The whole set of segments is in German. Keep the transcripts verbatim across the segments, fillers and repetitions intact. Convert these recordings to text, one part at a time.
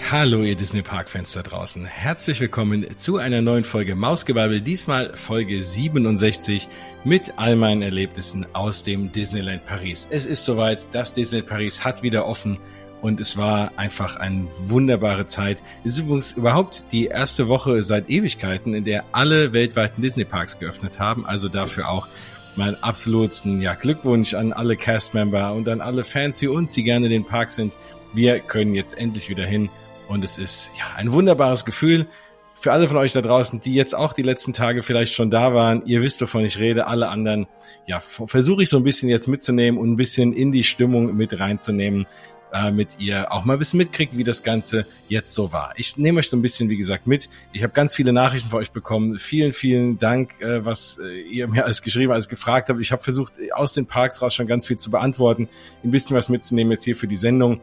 Hallo ihr Disney-Park-Fans da draußen. Herzlich willkommen zu einer neuen Folge Mausgebabbel, diesmal Folge siebenundsechzig mit all meinen Erlebnissen aus dem Disneyland Paris. Es ist soweit, das Disneyland Paris hat wieder offen und es war einfach eine wunderbare Zeit. Es ist übrigens überhaupt die erste Woche seit Ewigkeiten, in der alle weltweiten Disney-Parks geöffnet haben, also dafür auch meinen absoluten ja, Glückwunsch an alle Cast-Member und an alle Fans wie uns, die gerne in den Park sind. Wir können jetzt endlich wieder hin. Und es ist ja ein wunderbares Gefühl für alle von euch da draußen, die jetzt auch die letzten Tage vielleicht schon da waren. Ihr wisst, wovon ich rede. Alle anderen, ja, versuche ich so ein bisschen jetzt mitzunehmen und ein bisschen in die Stimmung mit reinzunehmen, damit ihr auch mal ein bisschen mitkriegt, wie das Ganze jetzt so war. Ich nehme euch so ein bisschen, wie gesagt, mit. Ich habe ganz viele Nachrichten von euch bekommen. Vielen, vielen Dank, was ihr mir alles geschrieben, alles gefragt habt. Ich habe versucht, aus den Parks raus schon ganz viel zu beantworten, ein bisschen was mitzunehmen jetzt hier für die Sendung.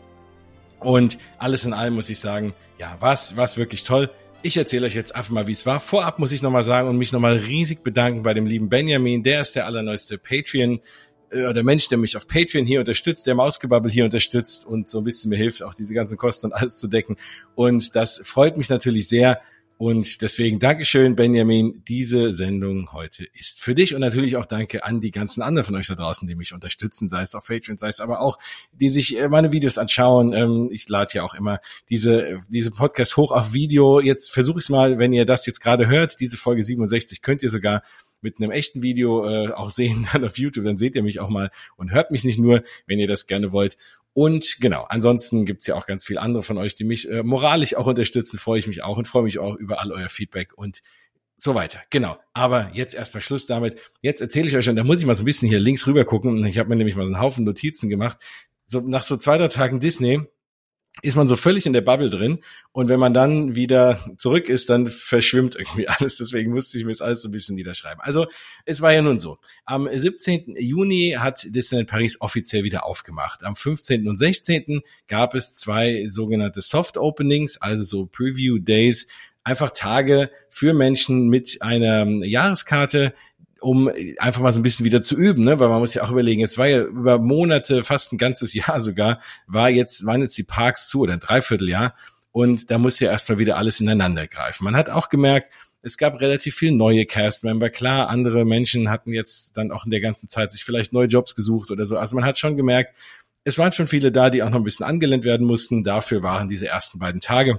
Und alles in allem muss ich sagen, ja, was, was wirklich toll. Ich erzähle euch jetzt einfach mal, wie es war. Vorab muss ich nochmal sagen und mich nochmal riesig bedanken bei dem lieben Benjamin. Der ist der allerneueste Patreon, äh, oder Mensch, der mich auf Patreon hier unterstützt, der Mausgebabbel hier unterstützt und so ein bisschen mir hilft, auch diese ganzen Kosten und alles zu decken. Und das freut mich natürlich sehr. Und deswegen Dankeschön, Benjamin. Diese Sendung heute ist für dich und natürlich auch danke an die ganzen anderen von euch da draußen, die mich unterstützen, sei es auf Patreon, sei es aber auch, die sich meine Videos anschauen. Ich lade ja auch immer diese diese Podcast hoch auf Video. Jetzt versuche ich es mal, wenn ihr das jetzt gerade hört, diese Folge siebenundsechzig könnt ihr sogar mit einem echten Video äh, auch sehen, dann auf YouTube, dann seht ihr mich auch mal und hört mich nicht nur, wenn ihr das gerne wollt. Und genau, ansonsten gibt's ja auch ganz viele andere von euch, die mich äh, moralisch auch unterstützen, freue ich mich auch und freue mich auch über all euer Feedback und so weiter. Genau, aber jetzt erstmal Schluss damit. Jetzt erzähle ich euch schon, da muss ich mal so ein bisschen hier links rüber gucken. Ich habe mir nämlich mal so einen Haufen Notizen gemacht. So nach so zwei, drei Tagen Disney ist man so völlig in der Bubble drin und wenn man dann wieder zurück ist, dann verschwimmt irgendwie alles. Deswegen musste ich mir das alles so ein bisschen niederschreiben. Also es war ja nun so, am siebzehnten Juni hat Disneyland Paris offiziell wieder aufgemacht. Am fünfzehnten und sechzehnten gab es zwei sogenannte Soft Openings, also so Preview Days, einfach Tage für Menschen mit einer Jahreskarte, um einfach mal so ein bisschen wieder zu üben, ne? Weil man muss ja auch überlegen, jetzt war ja über Monate, fast ein ganzes Jahr sogar, war jetzt, waren jetzt die Parks zu oder ein Dreivierteljahr und da muss ja erstmal wieder alles ineinander greifen. Man hat auch gemerkt, es gab relativ viele neue Cast-Member. Klar, andere Menschen hatten jetzt dann auch in der ganzen Zeit sich vielleicht neue Jobs gesucht oder so. Also man hat schon gemerkt, es waren schon viele da, die auch noch ein bisschen angelernt werden mussten. Dafür waren diese ersten beiden Tage.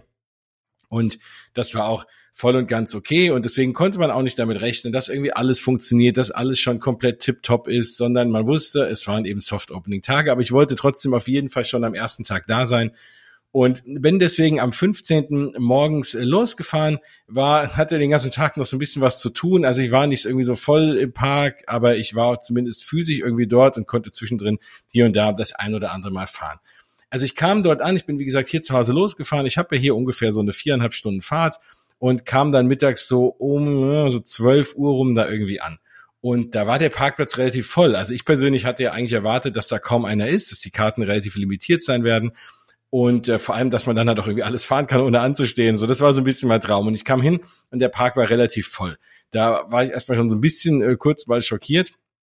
Und das war auch voll und ganz okay und deswegen konnte man auch nicht damit rechnen, dass irgendwie alles funktioniert, dass alles schon komplett tipptopp ist, sondern man wusste, es waren eben Soft-Opening-Tage, aber ich wollte trotzdem auf jeden Fall schon am ersten Tag da sein und bin deswegen am fünfzehnten morgens losgefahren, war, hatte den ganzen Tag noch so ein bisschen was zu tun, also ich war nicht irgendwie so voll im Park, aber ich war zumindest physisch irgendwie dort und konnte zwischendrin hier und da das ein oder andere Mal fahren. Also ich kam dort an, ich bin wie gesagt hier zu Hause losgefahren, ich habe ja hier ungefähr so eine viereinhalb Stunden Fahrt und kam dann mittags so um so zwölf Uhr rum da irgendwie an. Und da war der Parkplatz relativ voll. Also ich persönlich hatte ja eigentlich erwartet, dass da kaum einer ist, dass die Karten relativ limitiert sein werden und äh, vor allem, dass man dann halt auch irgendwie alles fahren kann, ohne anzustehen. So, das war so ein bisschen mein Traum. Und ich kam hin und der Park war relativ voll. Da war ich erstmal schon so ein bisschen äh, kurz mal schockiert.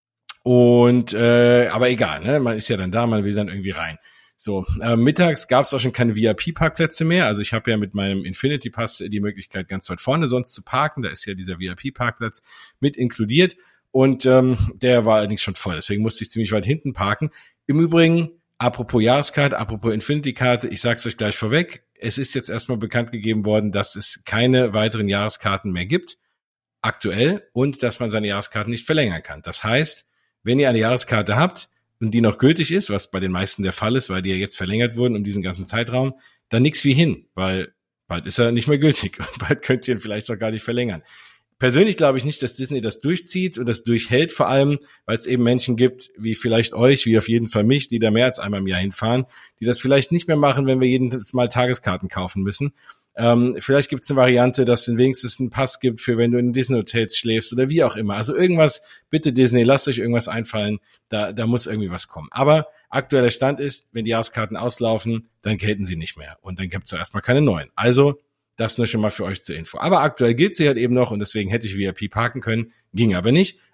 Und äh, aber egal, ne? Man ist ja dann da, man will dann irgendwie rein. So, äh, mittags gab es auch schon keine V I P-Parkplätze mehr. Also ich habe ja mit meinem Infinity Pass die Möglichkeit, ganz weit vorne sonst zu parken. Da ist ja dieser V I P-Parkplatz mit inkludiert. Und ähm, der war allerdings schon voll. Deswegen musste ich ziemlich weit hinten parken. Im Übrigen, apropos Jahreskarte, apropos Infinity-Karte, ich sag's euch gleich vorweg. Es ist jetzt erstmal bekannt gegeben worden, dass es keine weiteren Jahreskarten mehr gibt, aktuell, und dass man seine Jahreskarten nicht verlängern kann. Das heißt, wenn ihr eine Jahreskarte habt, und die noch gültig ist, was bei den meisten der Fall ist, weil die ja jetzt verlängert wurden um diesen ganzen Zeitraum, dann nix wie hin, weil bald ist er nicht mehr gültig und bald könnt ihr ihn vielleicht noch gar nicht verlängern. Persönlich glaube ich nicht, dass Disney das durchzieht und das durchhält, vor allem, weil es eben Menschen gibt, wie vielleicht euch, wie auf jeden Fall mich, die da mehr als einmal im Jahr hinfahren, die das vielleicht nicht mehr machen, wenn wir jedes Mal Tageskarten kaufen müssen. Ähm, vielleicht gibt es eine Variante, dass es wenigstens einen Pass gibt für wenn du in Disney-Hotels schläfst oder wie auch immer. Also irgendwas, bitte Disney, lasst euch irgendwas einfallen, da da muss irgendwie was kommen. Aber aktueller Stand ist, wenn die Jahreskarten auslaufen, dann gelten sie nicht mehr und dann gibt es erstmal keine neuen. Also das nur schon mal für euch zur Info. Aber aktuell gilt sie halt eben noch und deswegen hätte ich V I P parken können, ging aber nicht.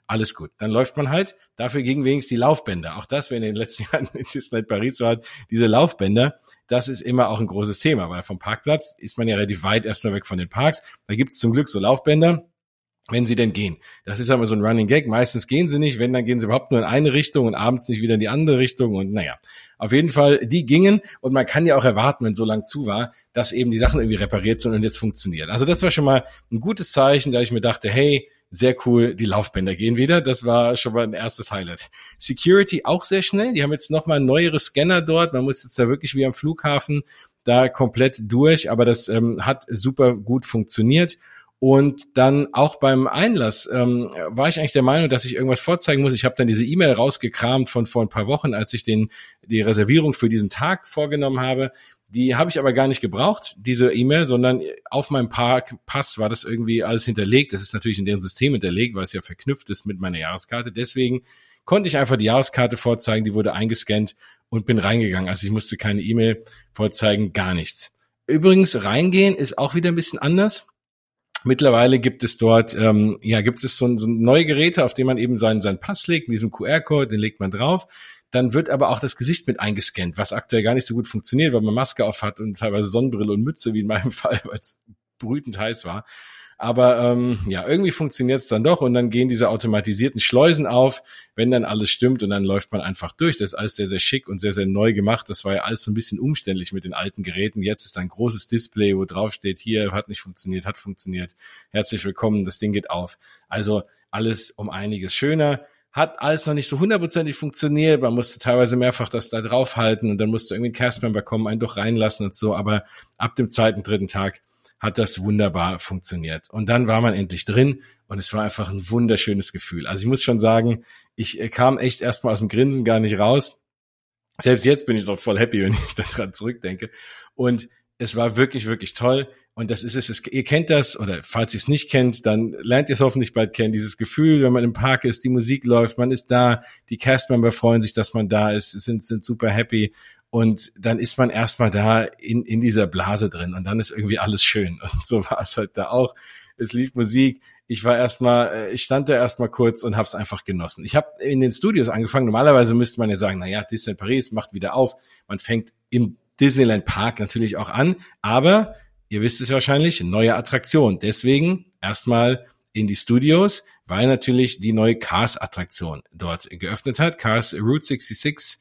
alles gut. Dann läuft man halt. Dafür gingen wenigstens die Laufbänder. Auch das, wenn in den letzten Jahren in Disneyland Paris war, diese Laufbänder, das ist immer auch ein großes Thema, weil vom Parkplatz ist man ja relativ weit erstmal weg von den Parks. Da gibt es zum Glück so Laufbänder, wenn sie denn gehen. Das ist aber so ein Running Gag. Meistens gehen sie nicht. Wenn, dann gehen sie überhaupt nur in eine Richtung und abends nicht wieder in die andere Richtung. Und naja, auf jeden Fall, die gingen. Und man kann ja auch erwarten, wenn so lang zu war, dass eben die Sachen irgendwie repariert sind und jetzt funktionieren. Also das war schon mal ein gutes Zeichen, da ich mir dachte, hey, sehr cool, die Laufbänder gehen wieder. Das war schon mal ein erstes Highlight. Security auch sehr schnell. Die haben jetzt nochmal neuere Scanner dort. Man muss jetzt da wirklich wie am Flughafen da komplett durch. Aber das ähm, hat super gut funktioniert. Und dann auch beim Einlass ähm, war ich eigentlich der Meinung, dass ich irgendwas vorzeigen muss. Ich habe dann diese E-Mail rausgekramt von vor ein paar Wochen, als ich den die Reservierung für diesen Tag vorgenommen habe. Die habe ich aber gar nicht gebraucht, diese E-Mail, sondern auf meinem Parkpass war das irgendwie alles hinterlegt. Das ist natürlich in deren System hinterlegt, weil es ja verknüpft ist mit meiner Jahreskarte. Deswegen konnte ich einfach die Jahreskarte vorzeigen, die wurde eingescannt und bin reingegangen. Also ich musste keine E-Mail vorzeigen, gar nichts. Übrigens, reingehen ist auch wieder ein bisschen anders. Mittlerweile gibt es dort, ähm, ja, gibt es so, so neue Geräte, auf denen man eben seinen, seinen Pass legt, mit diesem Q R-Code, den legt man drauf. Dann wird aber auch das Gesicht mit eingescannt, was aktuell gar nicht so gut funktioniert, weil man Maske auf hat und teilweise Sonnenbrille und Mütze, wie in meinem Fall, weil es brütend heiß war. Aber ähm, ja, irgendwie funktioniert es dann doch und dann gehen diese automatisierten Schleusen auf, wenn dann alles stimmt und dann läuft man einfach durch. Das ist alles sehr, sehr schick und sehr, sehr neu gemacht. Das war ja alles so ein bisschen umständlich mit den alten Geräten. Jetzt ist ein großes Display, wo drauf steht, hier hat nicht funktioniert, hat funktioniert. Herzlich willkommen, das Ding geht auf. Also alles um einiges schöner. Hat alles noch nicht so hundertprozentig funktioniert. Man musste teilweise mehrfach das da draufhalten und dann musste irgendwie ein Castmember kommen, einen doch reinlassen und so. Aber ab dem zweiten, dritten Tag hat das wunderbar funktioniert. Und dann war man endlich drin und es war einfach ein wunderschönes Gefühl. Also ich muss schon sagen, ich kam echt erstmal aus dem Grinsen gar nicht raus. Selbst jetzt bin ich noch voll happy, wenn ich daran zurückdenke. Und es war wirklich, wirklich toll. Und das ist es, es, ihr kennt das, oder falls ihr es nicht kennt, dann lernt ihr es hoffentlich bald kennen, dieses Gefühl, wenn man im Park ist, die Musik läuft, man ist da, die Castmember freuen sich, dass man da ist, sind, sind super happy. Und dann ist man erstmal da in, in dieser Blase drin und dann ist irgendwie alles schön. Und so war es halt da auch. Es lief Musik. Ich war erstmal, ich stand da erstmal kurz und habe es einfach genossen. Ich habe in den Studios angefangen. Normalerweise müsste man ja sagen, naja, Disneyland Paris macht wieder auf. Man fängt im Disneyland Park natürlich auch an. Aber ihr wisst es wahrscheinlich, neue Attraktion. Deswegen erstmal in die Studios, weil natürlich die neue Cars-Attraktion dort geöffnet hat. Cars Route sechsundsechzig.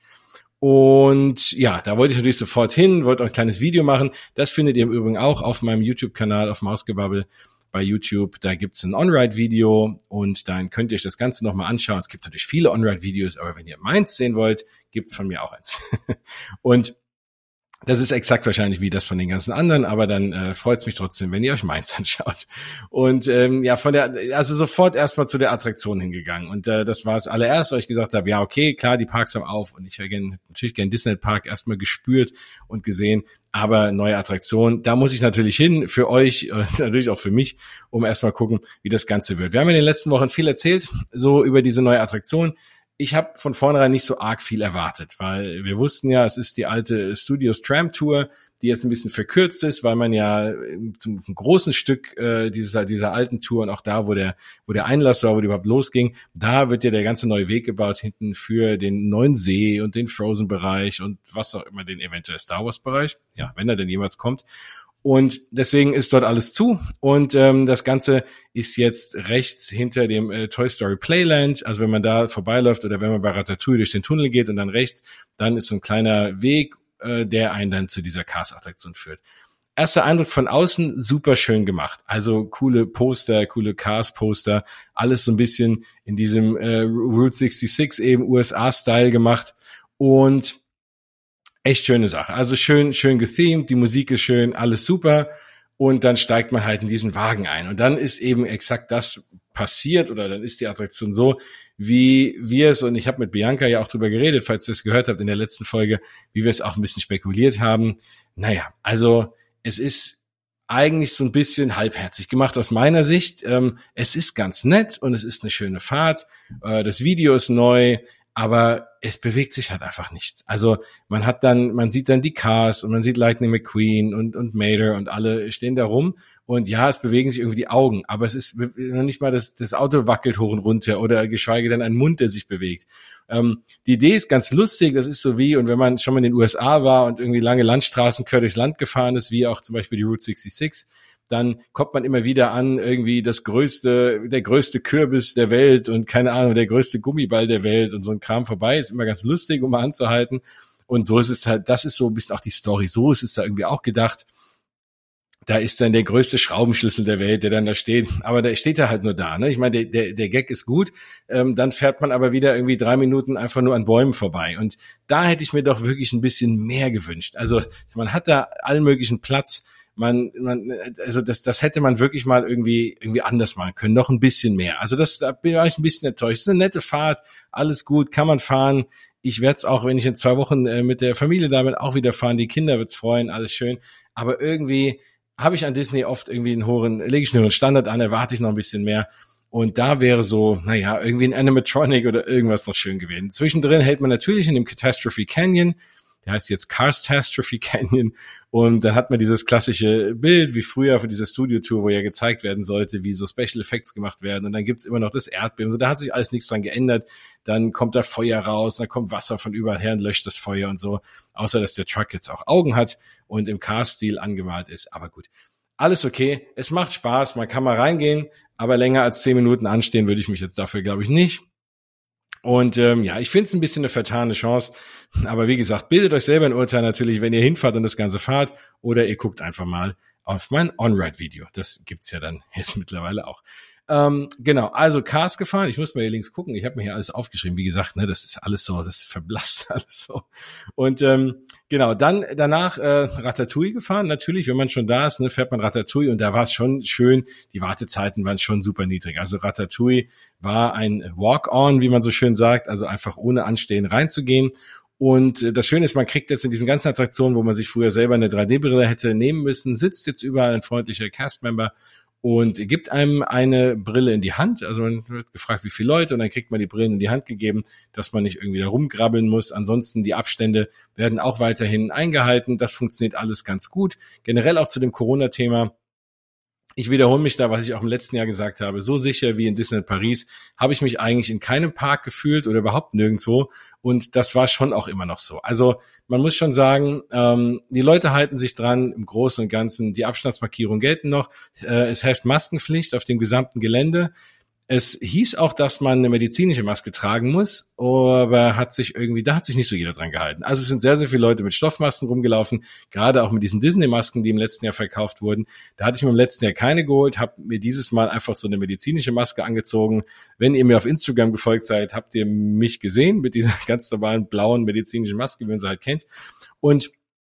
Und ja, da wollte ich natürlich sofort hin, wollte auch ein kleines Video machen. Das findet ihr im Übrigen auch auf meinem YouTube-Kanal, auf Mausgebabbel bei YouTube. Da gibt's ein On-Ride-Video und dann könnt ihr euch das Ganze nochmal anschauen. Es gibt natürlich viele On-Ride-Videos, aber wenn ihr meins sehen wollt, gibt's von mir auch eins. Und das ist exakt wahrscheinlich wie das von den ganzen anderen, aber dann äh, freut es mich trotzdem, wenn ihr euch meins anschaut. Und ähm, ja, von der, also sofort erstmal zu der Attraktion hingegangen. Und äh, das war das allererste, weil ich gesagt habe, ja, okay, klar, die Parks haben auf und ich hätte gern, natürlich gerne Disneyland Park erstmal gespürt und gesehen, aber neue Attraktion, da muss ich natürlich hin für euch und natürlich auch für mich, um erstmal gucken, wie das Ganze wird. Wir haben in den letzten Wochen viel erzählt, so über diese neue Attraktion. Ich habe von vornherein nicht so arg viel erwartet, weil wir wussten ja, es ist die alte Studios Tram Tour, die jetzt ein bisschen verkürzt ist, weil man ja zum großen Stück äh, dieser dieser alten Tour und auch da, wo der wo der Einlass war, wo die überhaupt losging, da wird ja der ganze neue Weg gebaut hinten für den neuen See und den Frozen-Bereich und was auch immer, den eventuell Star Wars-Bereich, ja, wenn er denn jemals kommt. Und deswegen ist dort alles zu und ähm, das Ganze ist jetzt rechts hinter dem äh, Toy Story Playland. Also wenn man da vorbeiläuft oder wenn man bei Ratatouille durch den Tunnel geht und dann rechts, dann ist so ein kleiner Weg, äh, der einen dann zu dieser Cars-Attraktion führt. Erster Eindruck von außen, super schön gemacht. Also coole Poster, coole Cars-Poster, alles so ein bisschen in diesem äh, Route sechsundsechzig eben U S A-Style gemacht und echt schöne Sache. Also schön, schön gethemed, die Musik ist schön, alles super. Und dann steigt man halt in diesen Wagen ein. Und dann ist eben exakt das passiert oder dann ist die Attraktion so, wie wir es, und ich habe mit Bianca ja auch drüber geredet, falls ihr es gehört habt in der letzten Folge, wie wir es auch ein bisschen spekuliert haben. Naja, also es ist eigentlich so ein bisschen halbherzig gemacht aus meiner Sicht. Ähm, es ist ganz nett und es ist eine schöne Fahrt. Äh, das Video ist neu. aber es bewegt sich halt einfach nichts. Also man hat dann, man sieht dann die Cars und man sieht Lightning McQueen und und Mater und alle stehen da rum und ja, es bewegen sich irgendwie die Augen, aber es ist noch nicht mal, das, das Auto wackelt hoch und runter oder geschweige denn ein Mund, der sich bewegt. Ähm, die Idee ist ganz lustig, das ist so wie, und wenn man schon mal in den U S A war und irgendwie lange Landstraßen quer durchs Land gefahren ist, wie auch zum Beispiel die Route sechsundsechzig, dann kommt man immer wieder an, irgendwie das größte, der größte Kürbis der Welt und keine Ahnung, der größte Gummiball der Welt und so ein Kram vorbei. Ist immer ganz lustig, um mal anzuhalten. Und so ist es halt, das ist so ein bisschen auch die Story. So ist es da irgendwie auch gedacht. Da ist dann der größte Schraubenschlüssel der Welt, der dann da steht. Aber der steht da halt nur da, ne? Ich meine, der, der, der Gag ist gut. Ähm, dann fährt man aber wieder irgendwie drei Minuten einfach nur an Bäumen vorbei. Und da hätte ich mir doch wirklich ein bisschen mehr gewünscht. Also man hat da allen möglichen Platz. Man, man, also das, das hätte man wirklich mal irgendwie, irgendwie anders machen können, noch ein bisschen mehr. Also das, da bin ich ein bisschen enttäuscht. Es ist eine nette Fahrt, alles gut, kann man fahren. Ich werde es auch, wenn ich in zwei Wochen äh, mit der Familie damit auch wieder fahren. Die Kinder wird's freuen, alles schön. Aber irgendwie habe ich an Disney oft irgendwie einen hohen, lege ich nur einen Standard an, erwarte ich noch ein bisschen mehr. Und da wäre so, naja, irgendwie ein Animatronic oder irgendwas noch schön gewesen. Zwischendrin hält man natürlich in dem Catastrophe Canyon. Der heißt jetzt Carstastrophe Canyon und da hat man dieses klassische Bild wie früher für diese Studio-Tour, wo ja gezeigt werden sollte, wie so Special Effects gemacht werden und dann gibt's immer noch das Erdbeben, so da hat sich alles nichts dran geändert, dann kommt da Feuer raus, dann kommt Wasser von überall her und löscht das Feuer und so, außer dass der Truck jetzt auch Augen hat und im Cars-Stil angemalt ist, aber gut, alles okay, es macht Spaß, man kann mal reingehen, aber länger als zehn Minuten anstehen würde ich mich jetzt dafür, glaube ich, nicht. Und ähm, ja, ich finde es ein bisschen eine vertane Chance. Aber wie gesagt, bildet euch selber ein Urteil natürlich, wenn ihr hinfahrt und das Ganze fahrt. Oder ihr guckt einfach mal auf mein On-Ride-Video. Das gibt's ja dann jetzt mittlerweile auch. Ähm, genau, also Cars gefahren. Ich muss mal hier links gucken. Ich habe mir hier alles aufgeschrieben. Wie gesagt, ne, das ist alles so, das verblasst alles so. Und ähm, genau, dann danach äh, Ratatouille gefahren. Natürlich, wenn man schon da ist, ne, fährt man Ratatouille und da war es schon schön. Die Wartezeiten waren schon super niedrig. Also Ratatouille war ein Walk-on, wie man so schön sagt, also einfach ohne Anstehen reinzugehen. Und das Schöne ist, man kriegt jetzt in diesen ganzen Attraktionen, wo man sich früher selber eine drei D Brille hätte nehmen müssen, sitzt jetzt überall ein freundlicher Castmember und gibt einem eine Brille in die Hand. Also man wird gefragt, wie viele Leute, und dann kriegt man die Brillen in die Hand gegeben, dass man nicht irgendwie da rumgrabbeln muss. Ansonsten die Abstände werden auch weiterhin eingehalten. Das funktioniert alles ganz gut. Generell auch zu dem Corona-Thema. Ich wiederhole mich da, was ich auch im letzten Jahr gesagt habe. So sicher wie in Disneyland Paris habe ich mich eigentlich in keinem Park gefühlt oder überhaupt nirgendwo. Und das war schon auch immer noch so. Also man muss schon sagen, ähm, die Leute halten sich dran im Großen und Ganzen. Die Abstandsmarkierungen gelten noch. Äh, es herrscht Maskenpflicht auf dem gesamten Gelände. Es hieß auch, dass man eine medizinische Maske tragen muss, aber hat sich irgendwie, da hat sich nicht so jeder dran gehalten. Also es sind sehr, sehr viele Leute mit Stoffmasken rumgelaufen, gerade auch mit diesen Disney-Masken, die im letzten Jahr verkauft wurden. Da hatte ich mir im letzten Jahr keine geholt, habe mir dieses Mal einfach so eine medizinische Maske angezogen. Wenn ihr mir auf Instagram gefolgt seid, habt ihr mich gesehen mit dieser ganz normalen blauen medizinischen Maske, wie man sie halt kennt. Und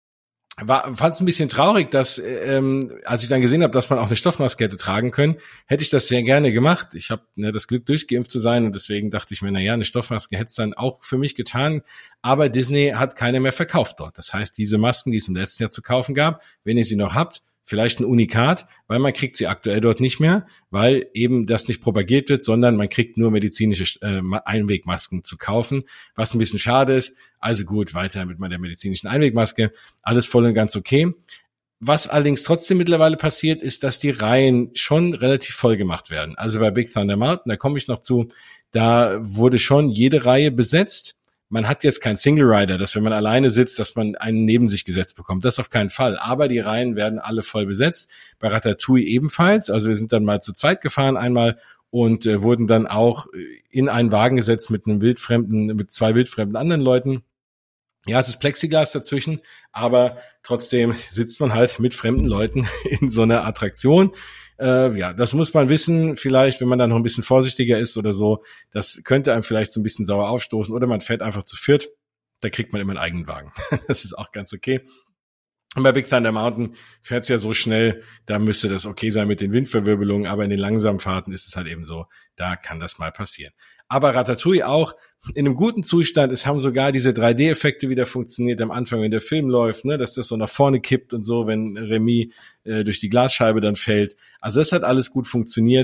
war fand es ein bisschen traurig, dass ähm, als ich dann gesehen habe, dass man auch eine Stoffmaske hätte tragen können, hätte ich das sehr gerne gemacht. Ich habe ne, das Glück, durchgeimpft zu sein, und deswegen dachte ich mir, na ja, eine Stoffmaske hätte es dann auch für mich getan. Aber Disney hat keine mehr verkauft dort. Das heißt, diese Masken, die es im letzten Jahr zu kaufen gab, wenn ihr sie noch habt, vielleicht ein Unikat, weil man kriegt sie aktuell dort nicht mehr, weil eben das nicht propagiert wird, sondern man kriegt nur medizinische äh, Einwegmasken zu kaufen, was ein bisschen schade ist. Also gut, weiter mit meiner medizinischen Einwegmaske. Alles voll und ganz okay. Was allerdings trotzdem mittlerweile passiert, ist, dass die Reihen schon relativ voll gemacht werden. Also bei Big Thunder Mountain, da komme ich noch zu, da wurde schon jede Reihe besetzt. Man hat jetzt kein Single Rider, dass wenn man alleine sitzt, dass man einen neben sich gesetzt bekommt. Das auf keinen Fall. Aber die Reihen werden alle voll besetzt. Bei Ratatouille ebenfalls. Also wir sind dann mal zu zweit gefahren einmal und äh, wurden dann auch in einen Wagen gesetzt mit einem wildfremden, mit zwei wildfremden anderen Leuten. Ja, es ist Plexiglas dazwischen, aber trotzdem sitzt man halt mit fremden Leuten in so einer Attraktion. Äh, ja, das muss man wissen, vielleicht, wenn man dann noch ein bisschen vorsichtiger ist oder so. Das könnte einem vielleicht so ein bisschen sauer aufstoßen, oder man fährt einfach zu viert. Da kriegt man immer einen eigenen Wagen. Das ist auch ganz okay. Und bei Big Thunder Mountain fährt's ja so schnell, da müsste das okay sein mit den Windverwirbelungen, aber in den langsamen Fahrten ist es halt eben so, da kann das mal passieren. Aber Ratatouille auch in einem guten Zustand. Es haben sogar diese drei D Effekte wieder funktioniert am Anfang, wenn der Film läuft, ne, dass das so nach vorne kippt und so, wenn Remy äh, durch die Glasscheibe dann fällt. Also das hat alles gut funktioniert.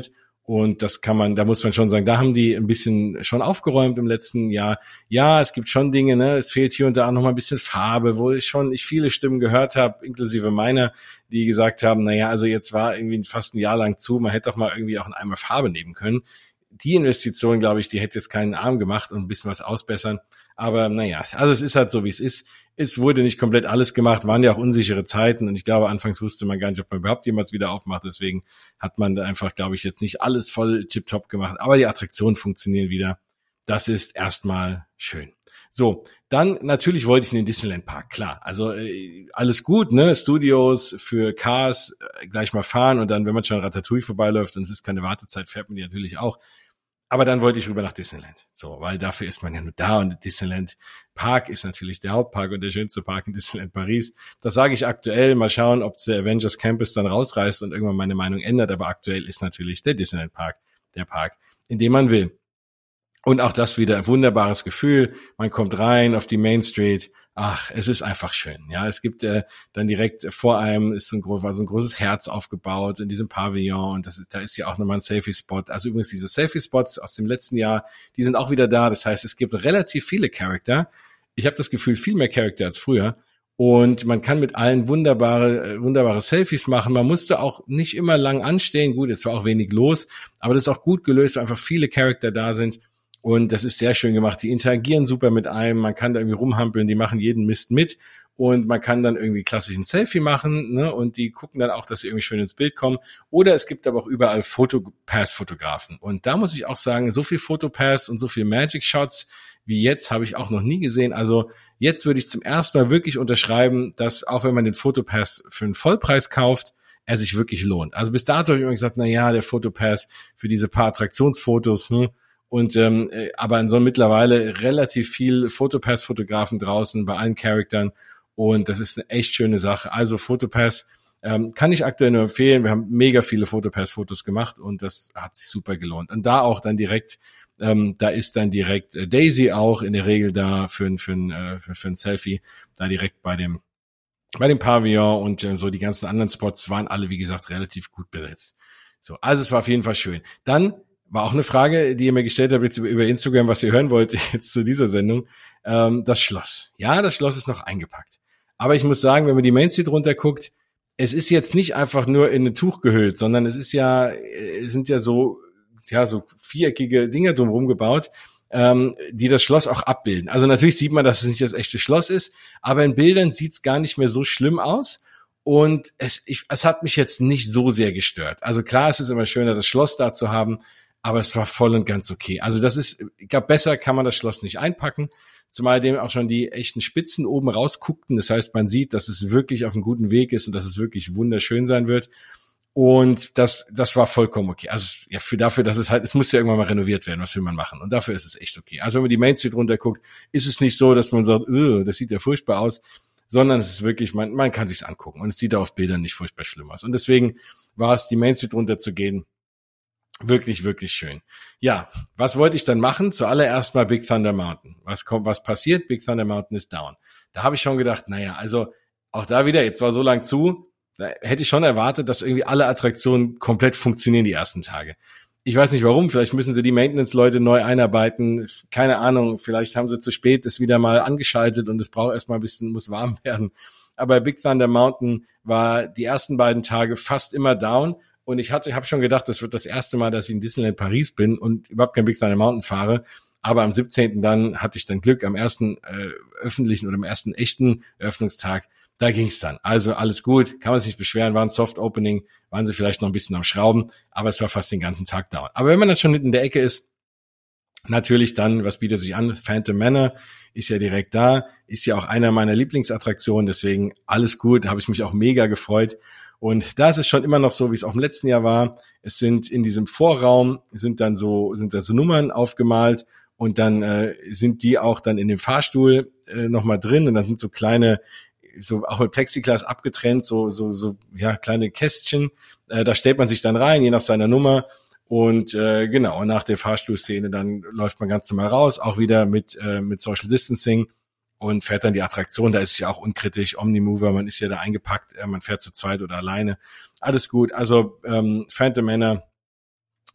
Und das kann man, da muss man schon sagen, da haben die ein bisschen schon aufgeräumt im letzten Jahr. Ja, es gibt schon Dinge, ne, es fehlt hier und da noch mal ein bisschen Farbe, wo ich schon ich viele Stimmen gehört habe, inklusive meiner, die gesagt haben, na ja, also jetzt war irgendwie fast ein Jahr lang zu, man hätte doch mal irgendwie auch einen Eimer Farbe nehmen können. Die Investition, glaube ich, die hätte jetzt keinen Arm gemacht und ein bisschen was ausbessern. Aber naja, also es ist halt so, wie es ist. Es wurde nicht komplett alles gemacht, waren ja auch unsichere Zeiten und ich glaube, anfangs wusste man gar nicht, ob man überhaupt jemals wieder aufmacht. Deswegen hat man da einfach, glaube ich, jetzt nicht alles voll tipptopp gemacht. Aber die Attraktionen funktionieren wieder. Das ist erstmal schön. So, dann natürlich wollte ich in den Disneyland Park, klar. Also äh, alles gut, ne? Studios für Cars äh, gleich mal fahren und dann, wenn man schon an Ratatouille vorbeiläuft und es ist keine Wartezeit, fährt man die natürlich auch. Aber dann wollte ich rüber nach Disneyland. So, weil dafür ist man ja nur da und Disneyland Park ist natürlich der Hauptpark und der schönste Park in Disneyland Paris. Das sage ich aktuell. Mal schauen, ob der Avengers Campus dann rausreißt und irgendwann meine Meinung ändert. Aber aktuell ist natürlich der Disneyland Park der Park, in dem man will. Und auch das wieder ein wunderbares Gefühl. Man kommt rein auf die Main Street. Ach, es ist einfach schön. Ja, es gibt äh, dann direkt vor einem ist so ein, war so ein großes Herz aufgebaut in diesem Pavillon und das ist, da ist ja auch nochmal ein Selfie-Spot. Also übrigens diese Selfie-Spots aus dem letzten Jahr, die sind auch wieder da. Das heißt, es gibt relativ viele Charakter. Ich habe das Gefühl, viel mehr Charakter als früher. Und man kann mit allen wunderbare, äh, wunderbare Selfies machen. Man musste auch nicht immer lang anstehen. Gut, jetzt war auch wenig los, aber das ist auch gut gelöst, weil einfach viele Charakter da sind. Und das ist sehr schön gemacht. Die interagieren super mit einem. Man kann da irgendwie rumhampeln. Die machen jeden Mist mit. Und man kann dann irgendwie klassisch ein Selfie machen, ne? Und die gucken dann auch, dass sie irgendwie schön ins Bild kommen. Oder es gibt aber auch überall Fotopass-Fotografen. Und da muss ich auch sagen, so viel Fotopass und so viel Magic-Shots wie jetzt habe ich auch noch nie gesehen. Also jetzt würde ich zum ersten Mal wirklich unterschreiben, dass auch wenn man den Fotopass für einen Vollpreis kauft, er sich wirklich lohnt. Also bis dato habe ich immer gesagt, na ja, der Fotopass für diese paar Attraktionsfotos, hm, und ähm, aber in so mittlerweile relativ viel Fotopass-Fotografen draußen bei allen Charaktern und das ist eine echt schöne Sache. Also Fotopass ähm, kann ich aktuell nur empfehlen. Wir haben mega viele Fotopass-Fotos gemacht und das hat sich super gelohnt. Und da auch dann direkt, ähm, da ist dann direkt äh, Daisy auch in der Regel da für ein für ein äh, für, für ein Selfie, da direkt bei dem bei dem Pavillon und äh, so die ganzen anderen Spots waren alle wie gesagt relativ gut besetzt. So, also es war auf jeden Fall schön. Dann war auch eine Frage, die ihr mir gestellt habt jetzt über Instagram, was ihr hören wollt jetzt zu dieser Sendung. Ähm, das Schloss. Ja, das Schloss ist noch eingepackt. Aber ich muss sagen, wenn man die Main Street runterguckt, es ist jetzt nicht einfach nur in ein Tuch gehüllt, sondern es ist ja, es sind ja so, ja, so viereckige Dinger drumherum gebaut, ähm, die das Schloss auch abbilden. Also natürlich sieht man, dass es nicht das echte Schloss ist, aber in Bildern sieht es gar nicht mehr so schlimm aus. Und es, ich, es hat mich jetzt nicht so sehr gestört. Also klar, es ist immer schöner, das Schloss da zu haben, aber es war voll und ganz okay. Also das ist, ich glaube, besser kann man das Schloss nicht einpacken, zumal dem auch schon die echten Spitzen oben rausguckten. Das heißt, man sieht, dass es wirklich auf einem guten Weg ist und dass es wirklich wunderschön sein wird. Und das, das war vollkommen okay. Also ja, für dafür, dass es halt, es muss ja irgendwann mal renoviert werden. Was will man machen? Und dafür ist es echt okay. Also wenn man die Main Street runterguckt, ist es nicht so, dass man sagt, das sieht ja furchtbar aus, sondern es ist wirklich, man, man kann sich's angucken und es sieht auf Bildern nicht furchtbar schlimm aus. Und deswegen war es, die Main Street runterzugehen, wirklich, wirklich schön. Ja, was wollte ich dann machen? Zuallererst mal Big Thunder Mountain. Was kommt, was passiert? Big Thunder Mountain ist down. Da habe ich schon gedacht, naja, also auch da wieder, jetzt war so lang zu, da hätte ich schon erwartet, dass irgendwie alle Attraktionen komplett funktionieren die ersten Tage. Ich weiß nicht warum, vielleicht müssen sie die Maintenance-Leute neu einarbeiten, keine Ahnung, vielleicht haben sie zu spät das wieder mal angeschaltet und es braucht erstmal ein bisschen, muss warm werden. Aber Big Thunder Mountain war die ersten beiden Tage fast immer down. Und ich hatte, ich habe schon gedacht, das wird das erste Mal, dass ich in Disneyland Paris bin und überhaupt kein Big Thunder Mountain fahre. Aber am siebzehnten dann hatte ich dann Glück, am ersten äh, öffentlichen oder am ersten echten Eröffnungstag, da ging's dann. Also alles gut, kann man sich nicht beschweren, war ein Soft Opening, waren sie vielleicht noch ein bisschen am Schrauben, aber es war fast den ganzen Tag dauernd. Aber wenn man dann schon in der Ecke ist, natürlich dann, was bietet sich an? Phantom Manor ist ja direkt da, ist ja auch einer meiner Lieblingsattraktionen, deswegen alles gut, da habe ich mich auch mega gefreut. Und da ist es schon immer noch so, wie es auch im letzten Jahr war. Es sind in diesem Vorraum sind dann so sind dann so Nummern aufgemalt und dann äh, sind die auch dann in dem Fahrstuhl äh, nochmal drin und dann sind so kleine, so auch mit Plexiglas abgetrennt, so so so ja kleine Kästchen. Äh, da stellt man sich dann rein, je nach seiner Nummer. Und äh, genau, nach der Fahrstuhlszene dann läuft man ganz normal raus, auch wieder mit äh, mit Social Distancing. Und fährt dann die Attraktion, da ist es ja auch unkritisch, Omnimover, man ist ja da eingepackt, man fährt zu zweit oder alleine, alles gut. Also ähm, Phantom Manor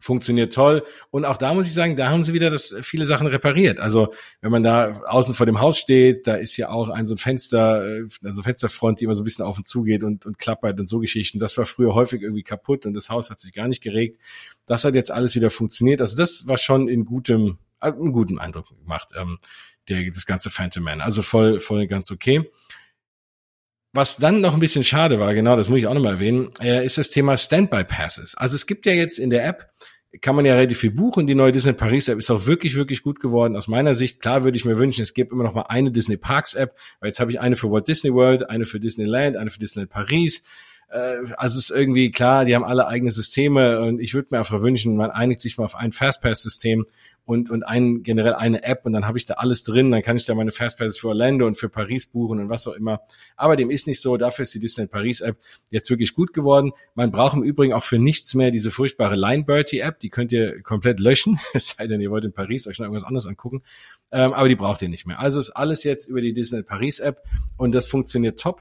Funktioniert toll. Und auch da muss ich sagen, da haben sie wieder das viele Sachen repariert. Also wenn man da außen vor dem Haus steht, da ist ja auch ein so ein Fenster, also Fensterfront, die immer so ein bisschen auf und zu geht und, und klappert und so Geschichten. Das war früher häufig irgendwie kaputt und das Haus hat sich gar nicht geregt. Das hat jetzt alles wieder funktioniert. Also das war schon in gutem, einen guten Eindruck gemacht, ähm, der, das ganze Phantom Man. Also voll, voll ganz okay. Was dann noch ein bisschen schade war, genau, das muss ich auch nochmal erwähnen, äh, ist das Thema Standby-Passes. Also es gibt ja jetzt in der App, kann man ja relativ viel buchen. Die neue Disney Paris App ist auch wirklich, wirklich gut geworden. Aus meiner Sicht, klar würde ich mir wünschen, es gibt immer noch mal eine Disney Parks App, weil jetzt habe ich eine für Walt Disney World, eine für Disneyland, eine für Disneyland Paris. Also es ist irgendwie klar, die haben alle eigene Systeme und ich würde mir einfach wünschen, man einigt sich mal auf ein Fastpass-System und und ein generell eine App und dann habe ich da alles drin, dann kann ich da meine Fastpasses für Orlando und für Paris buchen und was auch immer. Aber dem ist nicht so, dafür ist die Disney Paris App jetzt wirklich gut geworden. Man braucht im Übrigen auch für nichts mehr diese furchtbare Lineberty App, die könnt ihr komplett löschen, es sei denn, ihr wollt in Paris euch noch irgendwas anderes angucken, ähm, aber die braucht ihr nicht mehr. Also ist alles jetzt über die Disney Paris App und das funktioniert top.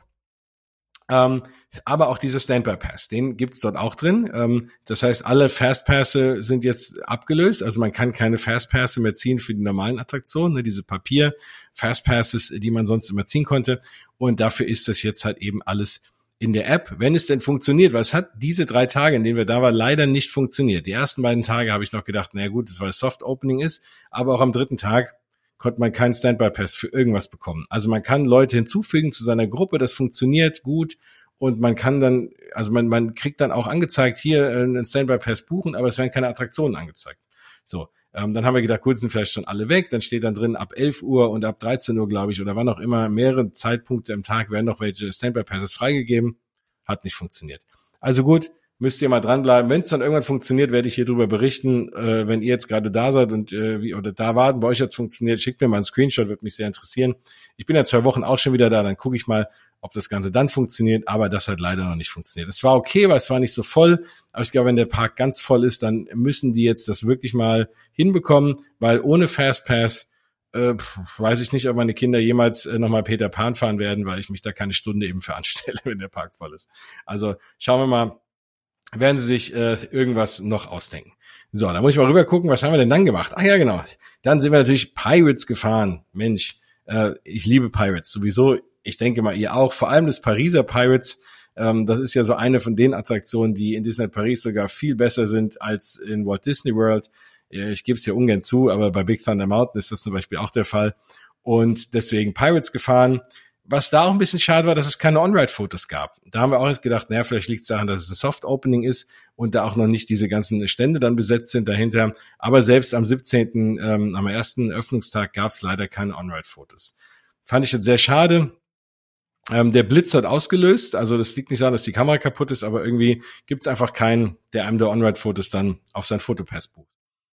Ähm, aber auch dieser Standby-Pass, den gibt's dort auch drin. Ähm, das heißt, alle Fastpässe sind jetzt abgelöst. Also man kann keine Fastpässe mehr ziehen für die normalen Attraktionen, ne, diese Papier-Fastpasses, die man sonst immer ziehen konnte. Und dafür ist das jetzt halt eben alles in der App, wenn es denn funktioniert. Weil es hat diese drei Tage, in denen wir da waren, leider nicht funktioniert. Die ersten beiden Tage habe ich noch gedacht, naja gut, das weil es Soft-Opening ist. Aber auch am dritten Tag konnte man keinen Standby-Pass für irgendwas bekommen. Also man kann Leute hinzufügen zu seiner Gruppe, das funktioniert gut und man kann dann, also man, man kriegt dann auch angezeigt, hier einen Standby-Pass buchen, aber es werden keine Attraktionen angezeigt. So, ähm, dann haben wir gedacht, gut, sind vielleicht schon alle weg, dann steht dann drin ab elf Uhr und ab dreizehn Uhr, glaube ich, oder wann auch immer, mehrere Zeitpunkte im Tag werden noch welche Standby-Passes freigegeben. Hat nicht funktioniert. Also gut, müsst ihr mal dranbleiben. Wenn es dann irgendwann funktioniert, werde ich hier drüber berichten. Äh, wenn ihr jetzt gerade da seid und äh, wie oder da warten, bei euch jetzt funktioniert, schickt mir mal einen Screenshot, würde mich sehr interessieren. Ich bin ja zwei Wochen auch schon wieder da, dann gucke ich mal, ob das Ganze dann funktioniert, aber das hat leider noch nicht funktioniert. Es war okay, weil es war nicht so voll, aber ich glaube, wenn der Park ganz voll ist, dann müssen die jetzt das wirklich mal hinbekommen, weil ohne Fastpass äh, weiß ich nicht, ob meine Kinder jemals äh, nochmal Peter Pan fahren werden, weil ich mich da keine Stunde eben für anstelle, wenn der Park voll ist. Also schauen wir mal, werden sie sich äh, irgendwas noch ausdenken. So, da muss ich mal rüber gucken, was haben wir denn dann gemacht? Ach ja, genau. Dann sind wir natürlich Pirates gefahren. Mensch, äh, ich liebe Pirates sowieso. Ich denke mal, ihr auch. Vor allem das Pariser Pirates. Ähm, das ist ja so eine von den Attraktionen, die in Disneyland Paris sogar viel besser sind als in Walt Disney World. Ich gebe es ja ungern zu, aber bei Big Thunder Mountain ist das zum Beispiel auch der Fall. Und deswegen Pirates gefahren. Was da auch ein bisschen schade war, dass es keine On-Ride-Fotos gab. Da haben wir auch jetzt gedacht, naja, vielleicht liegt es daran, dass es ein Soft-Opening ist und da auch noch nicht diese ganzen Stände dann besetzt sind dahinter. Aber selbst am siebzehnten, Ähm, am ersten Öffnungstag gab es leider keine On-Ride-Fotos. Fand ich jetzt sehr schade. Ähm, der Blitz hat ausgelöst, also das liegt nicht daran, dass die Kamera kaputt ist, aber irgendwie gibt es einfach keinen, der einem der On-Ride-Fotos dann auf sein Fotopass bucht.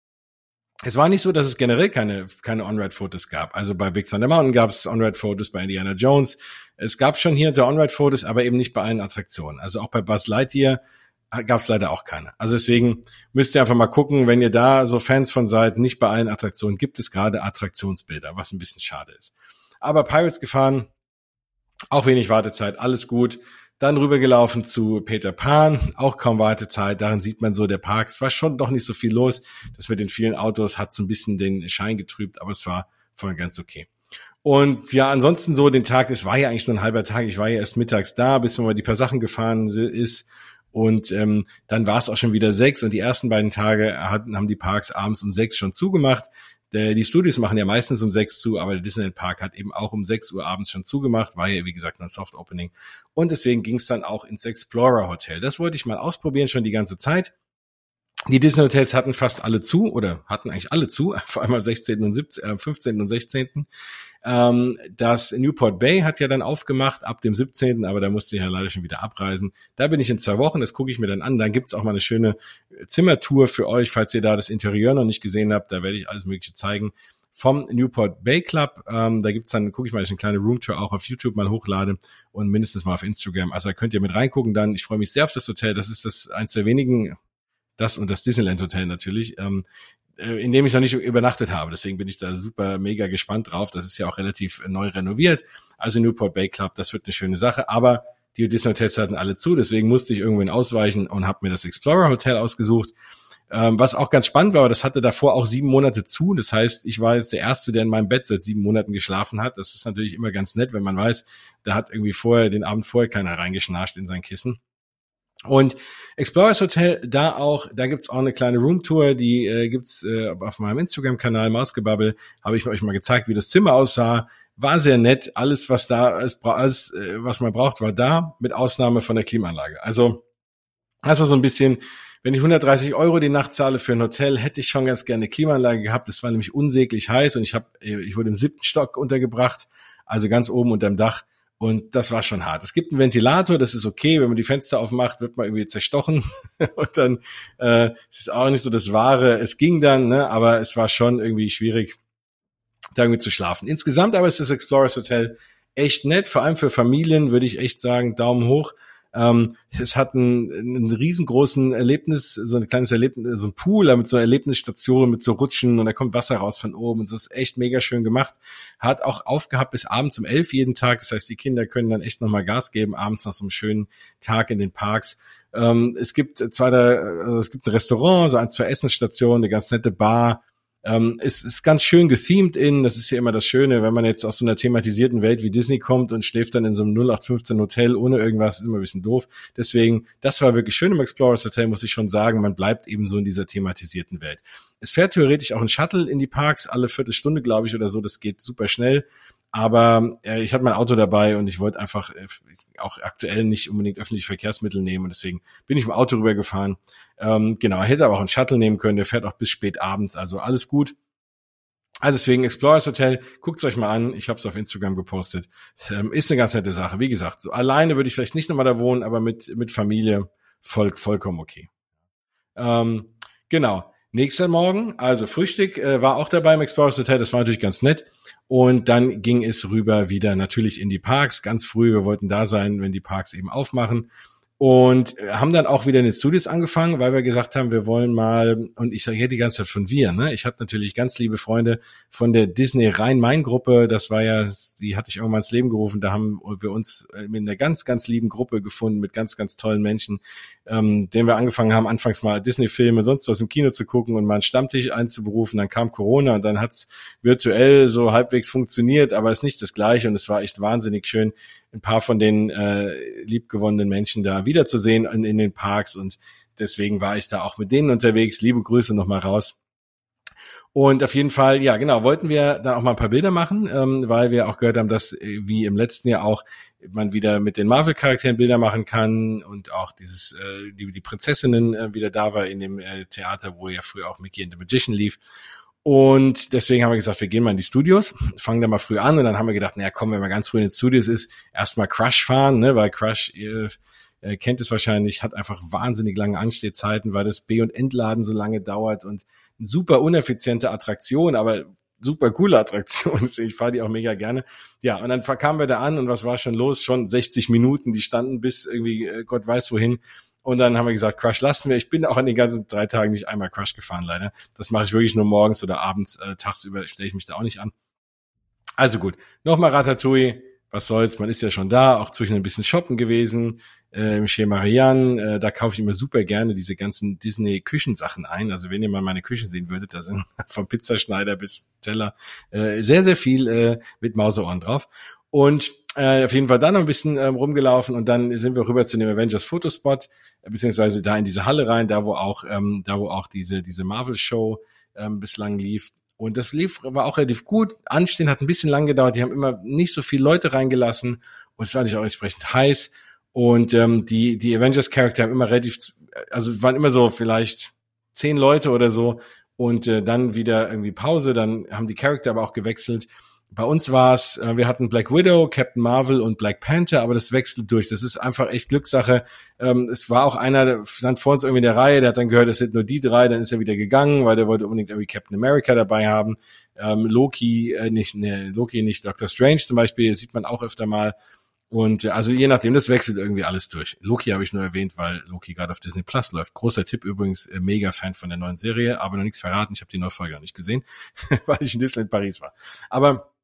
Es war nicht so, dass es generell keine keine On-Ride-Fotos gab. Also bei Big Thunder Mountain gab es On-Ride-Fotos, bei Indiana Jones. Es gab schon hier und da On-Ride-Fotos, aber eben nicht bei allen Attraktionen. Also auch bei Buzz Lightyear gab es leider auch keine. Also deswegen müsst ihr einfach mal gucken, wenn ihr da so Fans von seid, nicht bei allen Attraktionen gibt es gerade Attraktionsbilder, was ein bisschen schade ist. Aber Pirates gefahren, auch wenig Wartezeit, alles gut. Dann rübergelaufen zu Peter Pan, auch kaum Wartezeit. Darin sieht man so, der Park, es war schon doch nicht so viel los. Das mit den vielen Autos hat so ein bisschen den Schein getrübt, aber es war voll ganz okay. Und ja, ansonsten so den Tag, es war ja eigentlich nur ein halber Tag. Ich war ja erst mittags da, bis man mal die paar Sachen gefahren ist. Und ähm, dann war es auch schon wieder sechs. Und die ersten beiden Tage hatten, haben die Parks abends um sechs schon zugemacht. Die Studios machen ja meistens um sechs zu, aber der Disneyland Park hat eben auch um sechs Uhr abends schon zugemacht, war ja wie gesagt ein Soft Opening. Und deswegen ging es dann auch ins Explorer Hotel. Das wollte ich mal ausprobieren schon die ganze Zeit. Die Disney Hotels hatten fast alle zu oder hatten eigentlich alle zu, vor allem am sechzehnten und siebzehnten, äh, fünfzehnten und sechzehnten Ähm, das Newport Bay hat ja dann aufgemacht ab dem siebzehnten aber da musste ich ja leider schon wieder abreisen. Da bin ich in zwei Wochen, das gucke ich mir dann an. Dann gibt's auch mal eine schöne Zimmertour für euch, falls ihr da das Interieur noch nicht gesehen habt. Da werde ich alles Mögliche zeigen vom Newport Bay Club. Ähm, da gibt's dann, gucke ich mal, dass ich eine kleine Roomtour auch auf YouTube mal hochlade und mindestens mal auf Instagram. Also da könnt ihr mit reingucken dann. Ich freue mich sehr auf das Hotel. Das ist das eins der wenigen, das und das Disneyland Hotel natürlich, ähm, in dem ich noch nicht übernachtet habe. Deswegen bin ich da super mega gespannt drauf. Das ist ja auch relativ neu renoviert. Also Newport Bay Club, das wird eine schöne Sache. Aber die Disney Hotels hatten alle zu, deswegen musste ich irgendwohin ausweichen und habe mir das Explorer Hotel ausgesucht. Ähm, was auch ganz spannend war, aber das hatte davor auch sieben Monate zu. Das heißt, ich war jetzt der Erste, der in meinem Bett seit sieben Monaten geschlafen hat. Das ist natürlich immer ganz nett, wenn man weiß, da hat irgendwie vorher, den Abend vorher keiner reingeschnarcht in sein Kissen. Und Explorers Hotel, da auch, da gibt's auch eine kleine Roomtour, die äh, gibt's äh, auf meinem Instagram-Kanal Mausgebabbel, habe ich euch mal gezeigt, wie das Zimmer aussah. War sehr nett, alles was da, alles, alles äh, was man braucht, war da, mit Ausnahme von der Klimaanlage. Also, also so ein bisschen, wenn ich hundertdreißig Euro die Nacht zahle für ein Hotel, hätte ich schon ganz gerne eine Klimaanlage gehabt. Das war nämlich unsäglich heiß und ich habe, ich wurde im siebten Stock untergebracht, also ganz oben unterm Dach. Und das war schon hart. Es gibt einen Ventilator, das ist okay. Wenn man die Fenster aufmacht, wird man irgendwie zerstochen. Und dann äh, es ist auch nicht so das Wahre. Es ging dann, ne, aber es war schon irgendwie schwierig, da irgendwie zu schlafen. Insgesamt aber ist das Explorers Hotel echt nett. Vor allem für Familien würde ich echt sagen, Daumen hoch. Ähm, es hat einen, einen riesengroßen Erlebnis, so ein kleines Erlebnis, so ein Pool mit so einer Erlebnisstation, mit so Rutschen und da kommt Wasser raus von oben und so, ist echt mega schön gemacht. Hat auch aufgehabt bis abends um elf jeden Tag, das heißt, die Kinder können dann echt nochmal Gas geben, abends nach so einem schönen Tag in den Parks. Ähm, es gibt zwei, also es gibt ein Restaurant, so ein, zwei Essensstationen, eine ganz nette Bar. Ähm, es ist ganz schön gethemed in, das ist ja immer das Schöne, wenn man jetzt aus so einer thematisierten Welt wie Disney kommt und schläft dann in so einem null acht fünfzehn Hotel ohne irgendwas, ist immer ein bisschen doof. Deswegen, das war wirklich schön im Explorers Hotel, muss ich schon sagen, man bleibt eben so in dieser thematisierten Welt. Es fährt theoretisch auch ein Shuttle in die Parks, alle Viertelstunde, glaube ich, oder so, das geht super schnell. Aber äh, ich hatte mein Auto dabei und ich wollte einfach äh, auch aktuell nicht unbedingt öffentliche Verkehrsmittel nehmen und deswegen bin ich im Auto rübergefahren. Ähm, genau, hätte aber auch einen Shuttle nehmen können, der fährt auch bis spät abends, also alles gut. Also deswegen Explorers Hotel, guckt's euch mal an, ich habe es auf Instagram gepostet. Ähm, ist eine ganz nette Sache, wie gesagt, so alleine würde ich vielleicht nicht nochmal da wohnen, aber mit mit Familie voll, vollkommen okay. Ähm, genau. Nächster Morgen, also Frühstück äh, war auch dabei im Explorers Hotel, das war natürlich ganz nett. Und dann ging es rüber wieder natürlich in die Parks, ganz früh, wir wollten da sein, wenn die Parks eben aufmachen. Und haben dann auch wieder in den Studios angefangen, weil wir gesagt haben, wir wollen mal, und ich sage hier die ganze Zeit von wir, ne? Ich hatte natürlich ganz liebe Freunde von der Disney Rhein-Main-Gruppe, das war ja, die hatte ich irgendwann ins Leben gerufen, da haben wir uns in einer ganz, ganz lieben Gruppe gefunden mit ganz, ganz tollen Menschen, ähm, denen wir angefangen haben, anfangs mal Disney-Filme, sonst was im Kino zu gucken und mal einen Stammtisch einzuberufen, dann kam Corona und dann hat's virtuell so halbwegs funktioniert, aber es ist nicht das Gleiche und es war echt wahnsinnig schön, ein paar von den äh, liebgewonnenen Menschen da wiederzusehen in, in den Parks und deswegen war ich da auch mit denen unterwegs. Liebe Grüße nochmal raus. Und auf jeden Fall, ja genau, wollten wir dann auch mal ein paar Bilder machen, ähm, weil wir auch gehört haben, dass äh, wie im letzten Jahr auch man wieder mit den Marvel-Charakteren Bilder machen kann und auch dieses äh, die, die Prinzessinnen äh, wieder da war in dem äh, Theater, wo ja früher auch Mickey and the Magician lief. Und deswegen haben wir gesagt, wir gehen mal in die Studios, fangen da mal früh an und dann haben wir gedacht, naja komm, wenn man ganz früh in den Studios ist, erstmal Crush fahren, ne, weil Crush, ihr, ihr kennt es wahrscheinlich, hat einfach wahnsinnig lange Anstehzeiten, weil das B- und Entladen so lange dauert und eine super uneffiziente Attraktion, aber super coole Attraktion, deswegen ich fahre die auch mega gerne. Ja, und dann kamen wir da an und was war schon los? Schon sechzig Minuten, die standen bis irgendwie Gott weiß wohin. Und dann haben wir gesagt, Crush lassen wir. Ich bin auch an den ganzen drei Tagen nicht einmal Crush gefahren, leider. Das mache ich wirklich nur morgens oder abends. Äh, tagsüber stelle ich mich da auch nicht an. Also gut, nochmal Ratatouille. Was soll's, man ist ja schon da, auch zwischen ein bisschen shoppen gewesen. Äh, Chez Marianne, äh, da kaufe ich immer super gerne diese ganzen Disney-Küchensachen ein. Also wenn ihr mal meine Küche sehen würdet, da sind vom Pizzaschneider bis Teller äh, sehr, sehr viel äh, mit Mauseohren drauf. Und äh, auf jeden Fall dann noch ein bisschen ähm, rumgelaufen und dann sind wir rüber zu dem Avengers Fotospot, äh, beziehungsweise da in diese Halle rein, da wo auch ähm, da wo auch diese diese Marvel Show ähm, bislang lief. Und das lief war auch relativ gut. Anstehen hat ein bisschen lang gedauert. Die haben immer nicht so viele Leute reingelassen und es war nicht auch entsprechend heiß. Und ähm, die die Avengers Charakter haben immer relativ, also waren immer so vielleicht zehn Leute oder so und äh, dann wieder irgendwie Pause. Dann haben die Charakter aber auch gewechselt. Bei uns war es, äh, wir hatten Black Widow, Captain Marvel und Black Panther, aber das wechselt durch. Das ist einfach echt Glückssache. Ähm, es war auch einer, der stand vor uns irgendwie in der Reihe, der hat dann gehört, es sind nur die drei, dann ist er wieder gegangen, weil der wollte unbedingt irgendwie Captain America dabei haben. Ähm, Loki, äh, nicht, ne, Loki nicht, Doctor Strange zum Beispiel, sieht man auch öfter mal. Und äh, also je nachdem, das wechselt irgendwie alles durch. Loki habe ich nur erwähnt, weil Loki gerade auf Disney Plus läuft. Großer Tipp übrigens, äh, mega Fan von der neuen Serie, aber noch nichts verraten. Ich habe die neue Folge noch nicht gesehen, weil ich in Disneyland Paris war. Aber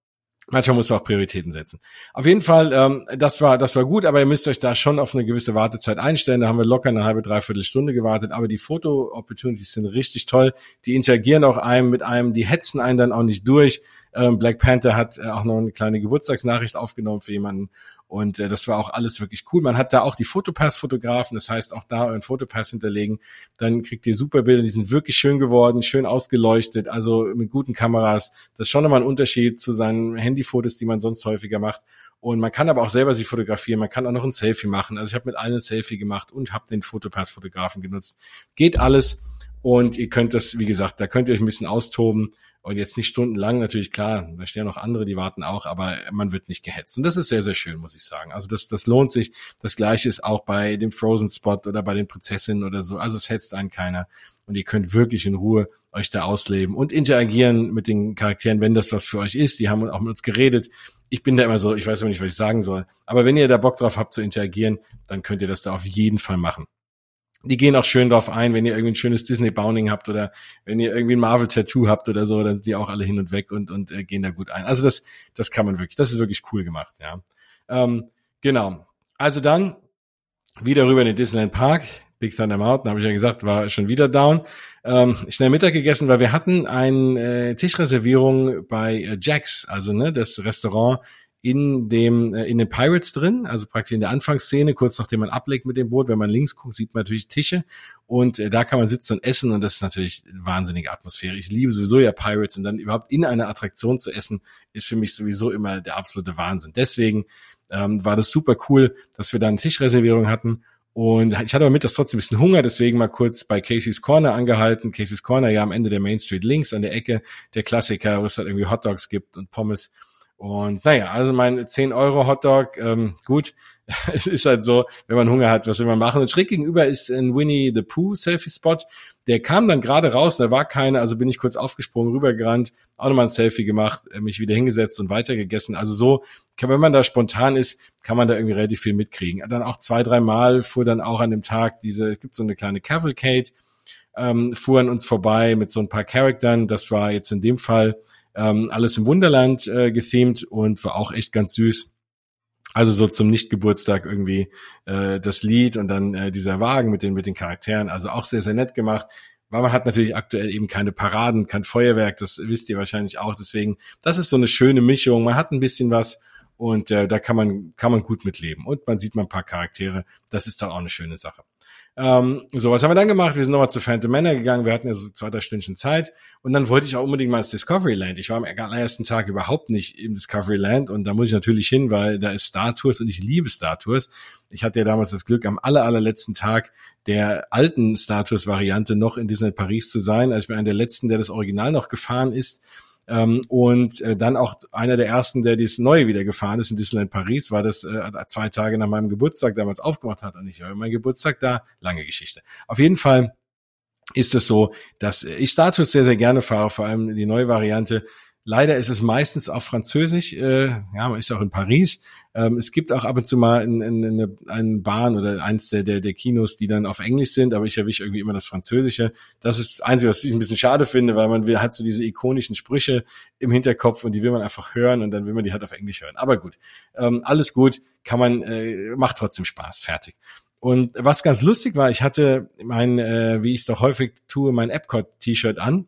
Manchmal muss man auch Prioritäten setzen. Auf jeden Fall, ähm, das war das war gut, aber ihr müsst euch da schon auf eine gewisse Wartezeit einstellen. Da haben wir locker eine halbe, dreiviertel Stunde gewartet, aber die Foto-Opportunities sind richtig toll. Die interagieren auch einem mit einem, die hetzen einen dann auch nicht durch. Ähm, Black Panther hat äh, auch noch eine kleine Geburtstagsnachricht aufgenommen für jemanden und äh, das war auch alles wirklich cool. Man hat da auch die Fotopass-Fotografen, das heißt auch da euren Fotopass hinterlegen, dann kriegt ihr super Bilder, die sind wirklich schön geworden, schön ausgeleuchtet, also mit guten Kameras. Das ist schon nochmal ein Unterschied zu seinen Handyfotos, die man sonst häufiger macht. Und man kann aber auch selber sich fotografieren, man kann auch noch ein Selfie machen. Also ich habe mit allen ein Selfie gemacht und habe den Fotopass-Fotografen genutzt. Geht alles und ihr könnt das, wie gesagt, da könnt ihr euch ein bisschen austoben. Und jetzt nicht stundenlang, natürlich klar, da stehen noch andere, die warten auch, aber man wird nicht gehetzt. Und das ist sehr, sehr schön, muss ich sagen. Also das, das lohnt sich. Das Gleiche ist auch bei dem Frozen Spot oder bei den Prinzessinnen oder so. Also es hetzt einen keiner. Und ihr könnt wirklich in Ruhe euch da ausleben und interagieren mit den Charakteren, wenn das was für euch ist. Die haben auch mit uns geredet. Ich bin da immer so, ich weiß immer nicht, was ich sagen soll. Aber wenn ihr da Bock drauf habt zu interagieren, dann könnt ihr das da auf jeden Fall machen. Die gehen auch schön drauf ein, wenn ihr irgendwie ein schönes Disney-Bounding habt oder wenn ihr irgendwie ein Marvel-Tattoo habt oder so, dann sind die auch alle hin und weg und und äh, gehen da gut ein. Also das das kann man wirklich, das ist wirklich cool gemacht, ja. Ähm, genau. Also dann wieder rüber in den Disneyland Park, Big Thunder Mountain, habe ich ja gesagt, war schon wieder down. Ähm, schnell Mittag gegessen, weil wir hatten eine äh, Tischreservierung bei äh, Jack's, also ne, das Restaurant in dem äh, in den Pirates drin, also praktisch in der Anfangsszene, kurz nachdem man ablegt mit dem Boot. Wenn man links guckt, sieht man natürlich Tische und äh, da kann man sitzen und essen und das ist natürlich eine wahnsinnige Atmosphäre. Ich liebe sowieso ja Pirates und dann überhaupt in einer Attraktion zu essen, ist für mich sowieso immer der absolute Wahnsinn. Deswegen ähm, war das super cool, dass wir da eine Tischreservierung hatten. Und ich hatte aber mit das trotzdem ein bisschen Hunger, deswegen mal kurz bei Casey's Corner angehalten. Casey's Corner ja am Ende der Main Street links an der Ecke, der Klassiker, wo es halt irgendwie Hotdogs gibt und Pommes. Und naja, also mein zehn Euro Hotdog, ähm, gut, es ist halt so, wenn man Hunger hat, was will man machen? Und schräg gegenüber ist ein Winnie the Pooh Selfie-Spot. Der kam dann gerade raus, da war keiner, also bin ich kurz aufgesprungen, rübergerannt, auch nochmal ein Selfie gemacht, mich wieder hingesetzt und weitergegessen. Also so, wenn man da spontan ist, kann man da irgendwie relativ viel mitkriegen. Dann auch zwei, drei Mal fuhr dann auch an dem Tag diese, es gibt so eine kleine Cavalcade, ähm, fuhren uns vorbei mit so ein paar Charaktern. Das war jetzt in dem Fall ähm, alles im Wunderland äh, gethemed und war auch echt ganz süß. Also so zum Nicht-Geburtstag irgendwie äh, das Lied und dann äh, dieser Wagen mit den mit den Charakteren. Also auch sehr, sehr nett gemacht. Weil man hat natürlich aktuell eben keine Paraden, kein Feuerwerk, das wisst ihr wahrscheinlich auch. Deswegen, das ist so eine schöne Mischung. Man hat ein bisschen was und äh, da kann man kann man gut mitleben. Und man sieht mal ein paar Charaktere. Das ist dann auch eine schöne Sache. Ähm, so, was haben wir dann gemacht? Wir sind nochmal zu Phantom Manor gegangen. Wir hatten ja so zwei, drei Stündchen Zeit. Und dann wollte ich auch unbedingt mal ins Discoveryland. Ich war am ersten Tag überhaupt nicht im Discoveryland. Und da muss ich natürlich hin, weil da ist Star Tours und ich liebe Star Tours. Ich hatte ja damals das Glück, am aller, allerletzten Tag der alten Star Tours Variante noch in Disneyland Paris zu sein. Also ich bin einer der letzten, der das Original noch gefahren ist. Ähm, und äh, dann auch einer der ersten, der das Neue wieder gefahren ist in Disneyland Paris, war das äh, zwei Tage nach meinem Geburtstag damals aufgemacht hat. Und ich war mein Geburtstag da, lange Geschichte. Auf jeden Fall ist es so, dass ich Star Tours sehr, sehr gerne fahre, vor allem die neue Variante. Leider ist es meistens auf Französisch, äh, ja, man ist auch in Paris. Ähm, es gibt auch ab und zu mal in, in, in eine, eine Bahn oder eins der, der, der Kinos, die dann auf Englisch sind, aber ich erwische irgendwie immer das Französische. Das ist das Einzige, was ich ein bisschen schade finde, weil man will, hat so diese ikonischen Sprüche im Hinterkopf und die will man einfach hören und dann will man die halt auf Englisch hören. Aber gut, ähm, alles gut, kann man, äh, macht trotzdem Spaß, fertig. Und was ganz lustig war, ich hatte mein, äh, wie ich es doch häufig tue, mein Epcot-T-Shirt an.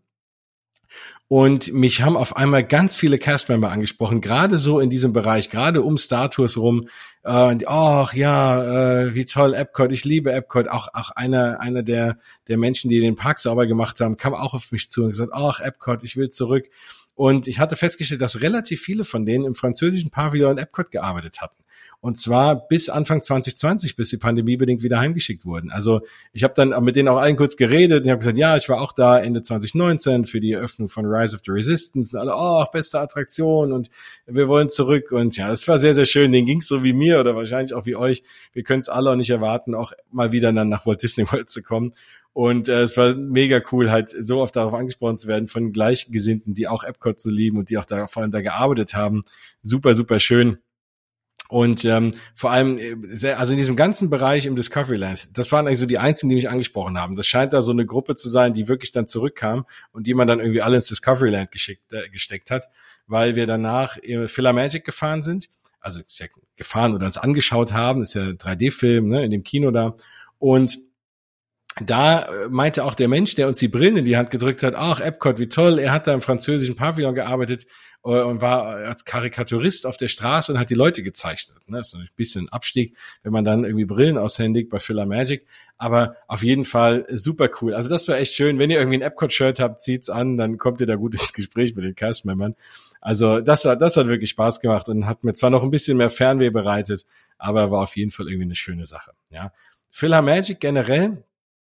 Und mich haben auf einmal ganz viele Castmember angesprochen, gerade so in diesem Bereich, gerade um Star Tours rum. Äh, ach ja, äh, wie toll Epcot, ich liebe Epcot. Auch auch einer einer der der Menschen, die den Park sauber gemacht haben, kam auch auf mich zu und gesagt, ach Epcot, ich will zurück. Und ich hatte festgestellt, dass relativ viele von denen im französischen Pavillon Epcot gearbeitet hatten. Und zwar bis Anfang zwanzig zwanzig, bis sie pandemiebedingt wieder heimgeschickt wurden. Also ich habe dann mit denen auch allen kurz geredet und ich habe gesagt, ja, ich war auch da Ende zwanzig neunzehn für die Eröffnung von Rise of the Resistance. Und alle, oh, beste Attraktion und wir wollen zurück. Und ja, das war sehr, sehr schön. Denen ging's so wie mir oder wahrscheinlich auch wie euch. Wir können es alle auch nicht erwarten, auch mal wieder dann nach Walt Disney World zu kommen. Und äh, es war mega cool, halt so oft darauf angesprochen zu werden von Gleichgesinnten, die auch Epcot so lieben und die auch da vor allem da gearbeitet haben. Super, super schön. Und ähm, vor allem, äh, sehr, also in diesem ganzen Bereich im Discoveryland, das waren eigentlich so die einzigen, die mich angesprochen haben. Das scheint da so eine Gruppe zu sein, die wirklich dann zurückkam und die man dann irgendwie alle ins Discoveryland geschickt, äh, gesteckt hat, weil wir danach äh, Philomagic gefahren sind. Also ja gefahren oder uns angeschaut haben, das ist ja ein drei D-Film, ne, in dem Kino da. Und da meinte auch der Mensch, der uns die Brillen in die Hand gedrückt hat, ach, Epcot, wie toll, er hat da im französischen Pavillon gearbeitet und war als Karikaturist auf der Straße und hat die Leute gezeichnet. Das ist natürlich ein bisschen ein Abstieg, wenn man dann irgendwie Brillen aushändigt bei Philomagic, aber auf jeden Fall super cool. Also das war echt schön. Wenn ihr irgendwie ein Epcot-Shirt habt, zieht's an, dann kommt ihr da gut ins Gespräch mit den Cast-Membern. Also das hat, das hat wirklich Spaß gemacht und hat mir zwar noch ein bisschen mehr Fernweh bereitet, aber war auf jeden Fall irgendwie eine schöne Sache. Ja, Philomagic generell,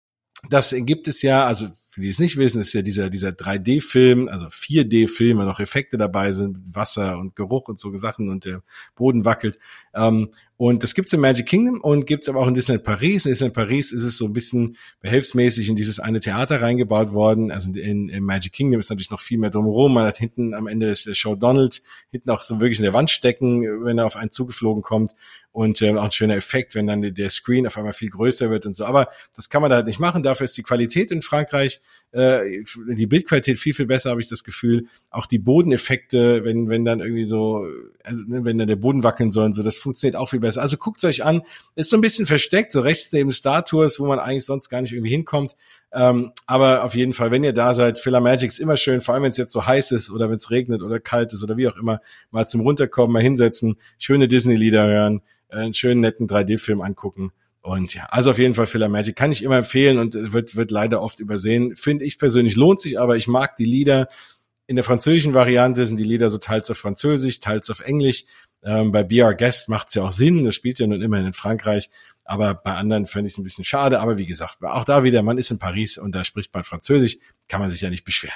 das gibt es ja, also für die es nicht wissen, ist ja dieser dieser drei D-Film, also vier D-Film, wo noch Effekte dabei sind, Wasser und Geruch und so Sachen und der Boden wackelt. Ähm, und das gibt's im Magic Kingdom und gibt's aber auch in Disneyland Paris. In Disneyland Paris ist es so ein bisschen behelfsmäßig in dieses eine Theater reingebaut worden. Also in, in Magic Kingdom ist natürlich noch viel mehr drumherum. Man hat hinten am Ende der Show Donald hinten auch so wirklich in der Wand stecken, wenn er auf einen zugeflogen kommt. Und ähm, auch ein schöner Effekt, wenn dann der Screen auf einmal viel größer wird und so. Aber das kann man da halt nicht machen. Dafür ist die Qualität in Frankreich, äh, die Bildqualität viel, viel besser, habe ich das Gefühl. Auch die Bodeneffekte, wenn wenn dann irgendwie so, also ne, wenn dann der Boden wackeln soll und so, das funktioniert auch viel besser. Also guckt's euch an. Ist so ein bisschen versteckt, so rechts neben Star Tours, wo man eigentlich sonst gar nicht irgendwie hinkommt. Ähm, aber auf jeden Fall, wenn ihr da seid, Philomagic ist immer schön, vor allem wenn es jetzt so heiß ist oder wenn es regnet oder kalt ist oder wie auch immer, mal zum Runterkommen, mal hinsetzen, schöne Disney-Lieder hören, einen schönen, netten drei D-Film angucken. Und ja, also auf jeden Fall Philomagic kann ich immer empfehlen und wird wird leider oft übersehen. Finde ich persönlich, lohnt sich, aber ich mag die Lieder. In der französischen Variante sind die Lieder so teils auf Französisch, teils auf Englisch. Ähm, bei Be Our Guest macht's ja auch Sinn, das spielt ja nun immerhin in Frankreich. Aber bei anderen fände ich es ein bisschen schade. Aber wie gesagt, auch da wieder, man ist in Paris und da spricht man Französisch, kann man sich ja nicht beschweren.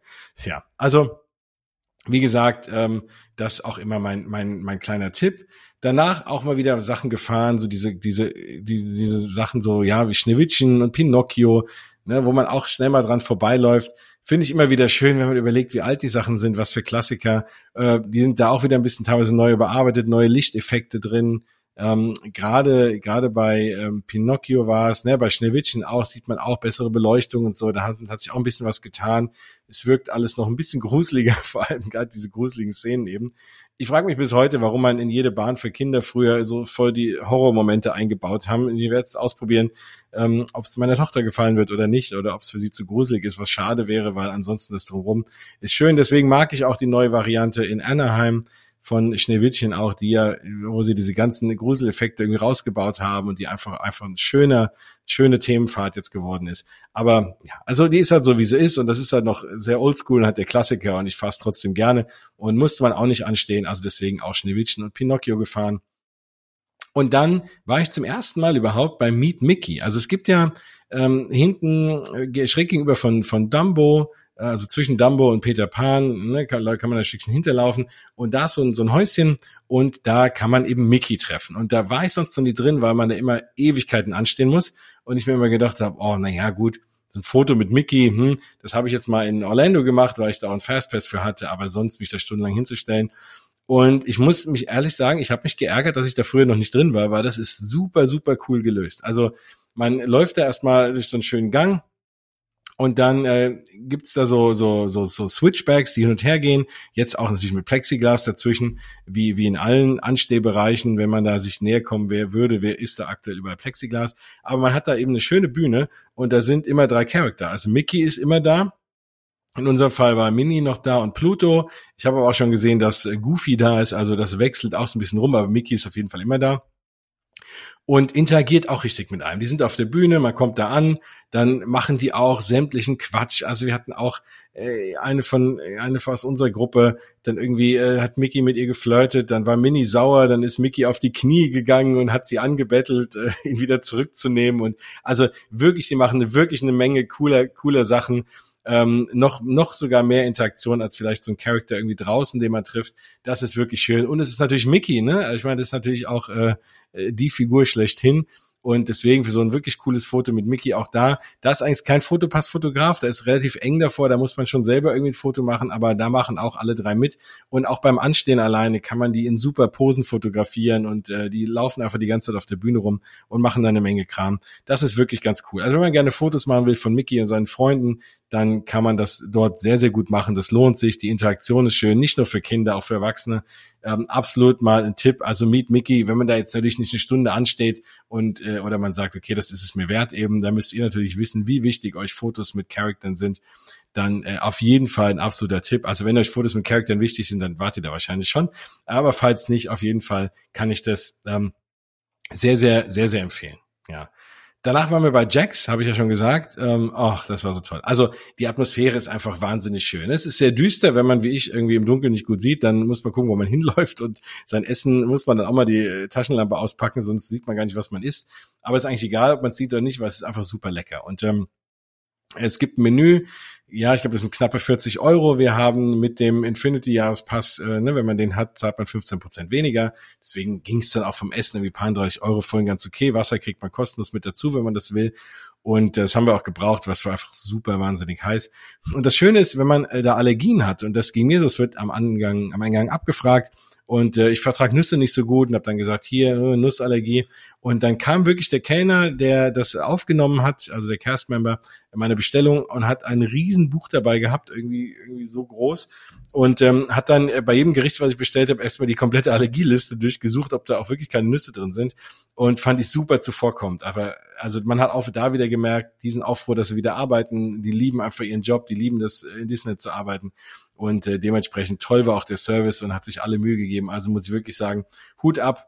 Ja, also wie gesagt, ähm, das auch immer mein mein mein kleiner Tipp. Danach auch mal wieder Sachen gefahren, so diese diese diese, diese Sachen so, ja, wie Schneewittchen und Pinocchio, ne, wo man auch schnell mal dran vorbeiläuft. Finde ich immer wieder schön, wenn man überlegt, wie alt die Sachen sind, was für Klassiker. Äh, die sind da auch wieder ein bisschen teilweise neu überarbeitet, neue Lichteffekte drin. Ähm, gerade gerade bei ähm, Pinocchio war es, ne, bei Schneewittchen auch, sieht man auch bessere Beleuchtung und so, da hat, hat sich auch ein bisschen was getan. Es wirkt alles noch ein bisschen gruseliger, vor allem gerade diese gruseligen Szenen eben. Ich frage mich bis heute, warum man in jede Bahn für Kinder früher so voll die Horrormomente eingebaut haben. Ich werde es ausprobieren, ähm, ob es meiner Tochter gefallen wird oder nicht, oder ob es für sie zu gruselig ist, was schade wäre, weil ansonsten das Drumherum ist schön. Deswegen mag ich auch die neue Variante in Anaheim von Schneewittchen auch, die ja, wo sie diese ganzen Gruseleffekte irgendwie rausgebaut haben und die einfach einfach ein schöner, schöne Themenfahrt jetzt geworden ist. Aber ja, also die ist halt so, wie sie ist und das ist halt noch sehr oldschool und hat der Klassiker und ich fahre es trotzdem gerne und musste man auch nicht anstehen, also deswegen auch Schneewittchen und Pinocchio gefahren. Und dann war ich zum ersten Mal überhaupt bei Meet Mickey. Also es gibt ja ähm, hinten äh, schräg gegenüber von von Dumbo, also zwischen Dumbo und Peter Pan, ne, kann, kann man ein Stückchen hinterlaufen und da ist so ein, so ein Häuschen und da kann man eben Mickey treffen und da war ich sonst noch nie drin, weil man da immer Ewigkeiten anstehen muss und ich mir immer gedacht habe, oh, na ja, gut, so ein Foto mit Mickey, hm, das habe ich jetzt mal in Orlando gemacht, weil ich da auch einen Fastpass für hatte, aber sonst mich da stundenlang hinzustellen. Und ich muss mich ehrlich sagen, ich habe mich geärgert, dass ich da früher noch nicht drin war, weil das ist super, super cool gelöst. Also man läuft da erstmal durch so einen schönen Gang, und dann äh, gibt's da so so so so Switchbacks, die hin und her gehen. Jetzt auch natürlich mit Plexiglas dazwischen, wie wie in allen Anstehbereichen, wenn man da sich näher kommen wer würde, wer ist da aktuell überall Plexiglas. Aber man hat da eben eine schöne Bühne und da sind immer drei Charakter. Also Mickey ist immer da. In unserem Fall war Minnie noch da und Pluto. Ich habe aber auch schon gesehen, dass Goofy da ist. Also das wechselt auch so ein bisschen rum, aber Mickey ist auf jeden Fall immer da. Und interagiert auch richtig mit einem. Die sind auf der Bühne, man kommt da an, dann machen die auch sämtlichen Quatsch. Also wir hatten auch äh, eine von eine aus unserer Gruppe, dann irgendwie äh, hat Mickey mit ihr geflirtet, dann war Minnie sauer, dann ist Mickey auf die Knie gegangen und hat sie angebettelt, äh, ihn wieder zurückzunehmen. Und also wirklich, sie machen wirklich eine Menge cooler cooler Sachen. Ähm, noch noch sogar mehr Interaktion als vielleicht so ein Charakter irgendwie draußen, den man trifft. Das ist wirklich schön. Und es ist natürlich Mickey, ne? Also ich meine, das ist natürlich auch äh, die Figur schlechthin. und deswegen für so ein wirklich cooles Foto mit Mickey auch da. Da ist eigentlich kein Fotopass-Fotograf, da ist relativ eng davor, da muss man schon selber irgendwie ein Foto machen, aber da machen auch alle drei mit und auch beim Anstehen alleine kann man die in super Posen fotografieren und äh, die laufen einfach die ganze Zeit auf der Bühne rum und machen dann eine Menge Kram. Das ist wirklich ganz cool. Also wenn man gerne Fotos machen will von Mickey und seinen Freunden, dann kann man das dort sehr, sehr gut machen. Das lohnt sich. Die Interaktion ist schön, nicht nur für Kinder, auch für Erwachsene. Ähm, absolut mal ein Tipp. Also Meet Mickey, wenn man da jetzt natürlich nicht eine Stunde ansteht und äh, oder man sagt, okay, das ist es mir wert eben, dann müsst ihr natürlich wissen, wie wichtig euch Fotos mit Charakteren sind. Dann äh, auf jeden Fall ein absoluter Tipp. Also wenn euch Fotos mit Charakteren wichtig sind, dann wartet ihr da wahrscheinlich schon. Aber falls nicht, auf jeden Fall kann ich das ähm, sehr, sehr, sehr, sehr empfehlen. Ja. Danach waren wir bei Jax, habe ich ja schon gesagt. Ähm, ach, das war so toll. Also die Atmosphäre ist einfach wahnsinnig schön. Es ist sehr düster, wenn man wie ich irgendwie im Dunkeln nicht gut sieht, dann muss man gucken, wo man hinläuft und sein Essen muss man dann auch mal die Taschenlampe auspacken, sonst sieht man gar nicht, was man isst. Aber ist eigentlich egal, ob man es sieht oder nicht, weil es ist einfach super lecker. Und ähm, es gibt ein Menü, ja, ich glaube, das sind knappe vierzig Euro. Wir haben mit dem Infinity-Jahrespass, äh, ne, wenn man den hat, zahlt man fünfzehn Prozent weniger. Deswegen ging es dann auch vom Essen irgendwie paar dreißig Euro vorhin ganz okay. Wasser kriegt man kostenlos mit dazu, wenn man das will. Und das haben wir auch gebraucht, was war einfach super wahnsinnig heiß. Und das Schöne ist, wenn man äh, da Allergien hat, und das ging mir, das wird am Eingang, am Eingang abgefragt, und äh, ich vertrage Nüsse nicht so gut und habe dann gesagt, hier, äh, Nussallergie. Und dann kam wirklich der Kellner, der das aufgenommen hat, also der Cast-Member, meine Bestellung und hat ein riesen Buch dabei gehabt, irgendwie irgendwie so groß. Und ähm, hat dann äh, bei jedem Gericht, was ich bestellt habe, erstmal die komplette Allergieliste durchgesucht, ob da auch wirklich keine Nüsse drin sind. Und fand ich super zuvorkommend. Aber also man hat auch da wieder gemerkt, diesen Aufruhr, dass sie wieder arbeiten, die lieben einfach ihren Job, die lieben das, in Disney zu arbeiten. Und äh, dementsprechend toll war auch der Service und hat sich alle Mühe gegeben. Also muss ich wirklich sagen, Hut ab.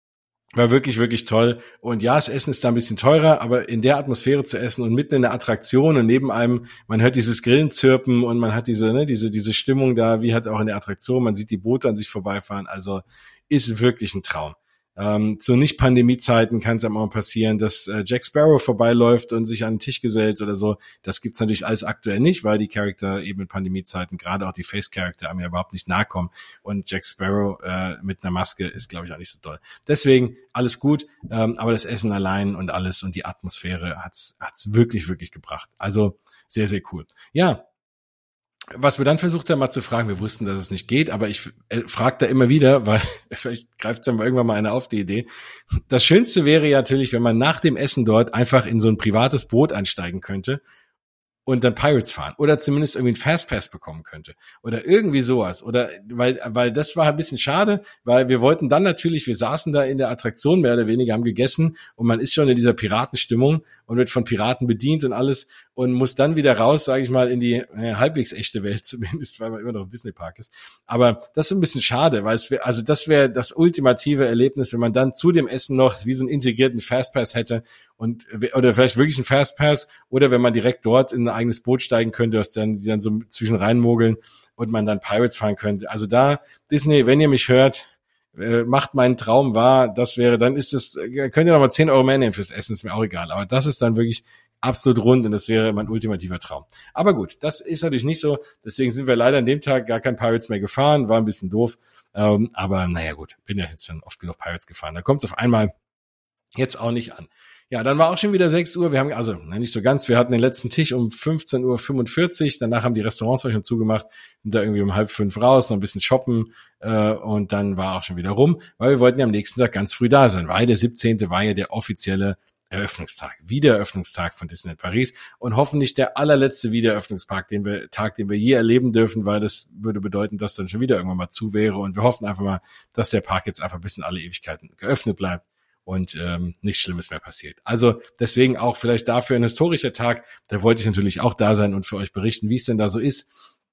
War wirklich, wirklich toll. Und ja, das Essen ist da ein bisschen teurer, aber in der Atmosphäre zu essen und mitten in der Attraktion und neben einem, man hört dieses Grillen zirpen und man hat diese, ne, diese, diese Stimmung da, wie halt auch in der Attraktion, man sieht die Boote an sich vorbeifahren. Also ist wirklich ein Traum. Ähm, zu Nicht-Pandemie-Zeiten kann es ja mal passieren, dass äh, Jack Sparrow vorbeiläuft und sich an den Tisch gesellt oder so. Das gibt's natürlich alles aktuell nicht, weil die Charakter eben in Pandemie-Zeiten, gerade auch die Face-Charakter, einem ja überhaupt nicht nahe kommen. Und Jack Sparrow äh, mit einer Maske ist, glaube ich, auch nicht so toll. Deswegen alles gut, ähm, aber das Essen allein und alles und die Atmosphäre hat's hat's wirklich, wirklich gebracht. Also sehr, sehr cool. Ja. Was wir dann versucht haben, mal zu fragen, wir wussten, dass es nicht geht, aber ich äh, frage da immer wieder, weil vielleicht greift dann irgendwann mal einer auf die Idee. Das Schönste wäre ja natürlich, wenn man nach dem Essen dort einfach in so ein privates Boot einsteigen könnte und dann Pirates fahren oder zumindest irgendwie einen Fastpass bekommen könnte oder irgendwie sowas oder weil weil das war ein bisschen schade, weil wir wollten dann natürlich, wir saßen da in der Attraktion mehr oder weniger, haben gegessen und man ist schon in dieser Piratenstimmung und wird von Piraten bedient und alles und muss dann wieder raus, sage ich mal, in die äh, halbwegs echte Welt zumindest, weil man immer noch im Disney Park ist. Aber das ist ein bisschen schade, weil es wäre, also das wäre das ultimative Erlebnis, wenn man dann zu dem Essen noch wie so einen integrierten Fastpass hätte und oder vielleicht wirklich einen Fastpass oder wenn man direkt dort in ein eigenes Boot steigen könnte, was dann die dann so zwischen reinmogeln und man dann Pirates fahren könnte. Also da Disney, wenn ihr mich hört, äh, macht meinen Traum wahr. Das wäre, dann ist es, könnt ihr noch mal zehn Euro mehr nehmen fürs Essen, ist mir auch egal. Aber das ist dann wirklich absolut rund und das wäre mein ultimativer Traum. Aber gut, das ist natürlich nicht so. Deswegen sind wir leider an dem Tag gar kein Pirates mehr gefahren. War ein bisschen doof. Ähm, aber naja gut, bin ja jetzt schon oft genug Pirates gefahren. Da kommt es auf einmal jetzt auch nicht an. Ja, dann war auch schon wieder sechs Uhr. Wir haben, also na, nicht so ganz, wir hatten den letzten Tisch um fünfzehn Uhr fünfundvierzig. Danach haben die Restaurants auch schon zugemacht, sind da irgendwie um halb fünf raus, noch ein bisschen shoppen äh, und dann war auch schon wieder rum, weil wir wollten ja am nächsten Tag ganz früh da sein, weil der siebzehnte war ja der offizielle Eröffnungstag, Wiedereröffnungstag von Disneyland Paris und hoffentlich der allerletzte Wiedereröffnungstag, den wir, Tag, den wir je erleben dürfen, weil das würde bedeuten, dass dann schon wieder irgendwann mal zu wäre und wir hoffen einfach mal, dass der Park jetzt einfach bis in alle Ewigkeiten geöffnet bleibt und ähm, nichts Schlimmes mehr passiert. Also deswegen auch vielleicht dafür ein historischer Tag, da wollte ich natürlich auch da sein und für euch berichten, wie es denn da so ist.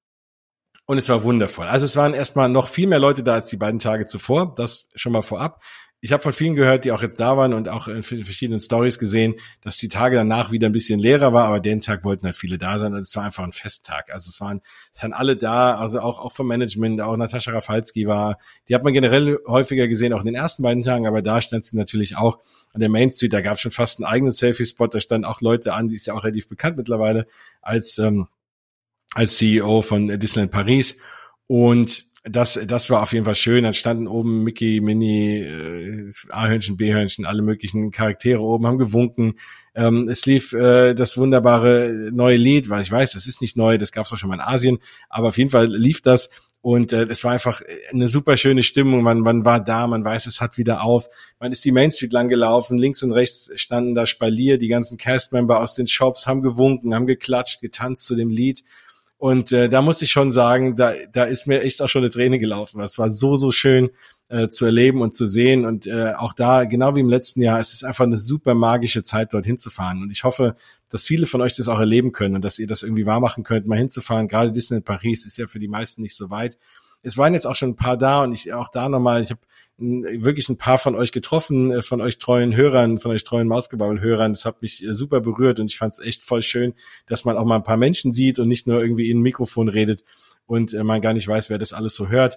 Und es war wundervoll. Also es waren erstmal noch viel mehr Leute da als die beiden Tage zuvor, das schon mal vorab. Ich habe von vielen gehört, die auch jetzt da waren und auch in verschiedenen Stories gesehen, dass die Tage danach wieder ein bisschen leerer war, aber den Tag wollten halt viele da sein und es war einfach ein Festtag. Also es waren dann alle da, also auch auch vom Management, auch Natascha Rafalski war, die hat man generell häufiger gesehen, auch in den ersten beiden Tagen, aber da stand sie natürlich auch an der Main Street, da gab es schon fast einen eigenen Selfie-Spot, da standen auch Leute an, die ist ja auch relativ bekannt mittlerweile als ähm, als C E O von Disneyland Paris. Und das, das war auf jeden Fall schön. Dann standen oben Mickey, Minnie, äh, A-Hörnchen, B-Hörnchen, alle möglichen Charaktere oben, haben gewunken. Ähm, es lief äh, das wunderbare neue Lied, weil ich weiß, das ist nicht neu, das gab es auch schon mal in Asien, aber auf jeden Fall lief das. Und äh, es war einfach eine super schöne Stimmung. Man, man war da, man weiß, es hat wieder auf. Man ist die Main Street lang gelaufen. Links und rechts standen da Spalier. Die ganzen Castmember aus den Shops haben gewunken, haben geklatscht, getanzt zu dem Lied. Und äh, da muss ich schon sagen, da, da ist mir echt auch schon eine Träne gelaufen. Das war so, so schön äh, zu erleben und zu sehen. Und äh, auch da, genau wie im letzten Jahr, es ist einfach eine super magische Zeit, dort hinzufahren. Und ich hoffe, dass viele von euch das auch erleben können und dass ihr das irgendwie wahrmachen könnt, mal hinzufahren. Gerade Disneyland Paris ist ja für die meisten nicht so weit. Es waren jetzt auch schon ein paar da und ich auch da nochmal, ich habe wirklich ein paar von euch getroffen, von euch treuen Hörern, von euch treuen Mausgebabbel-Hörern. Das hat mich super berührt und ich fand es echt voll schön, dass man auch mal ein paar Menschen sieht und nicht nur irgendwie in ein Mikrofon redet und man gar nicht weiß, wer das alles so hört.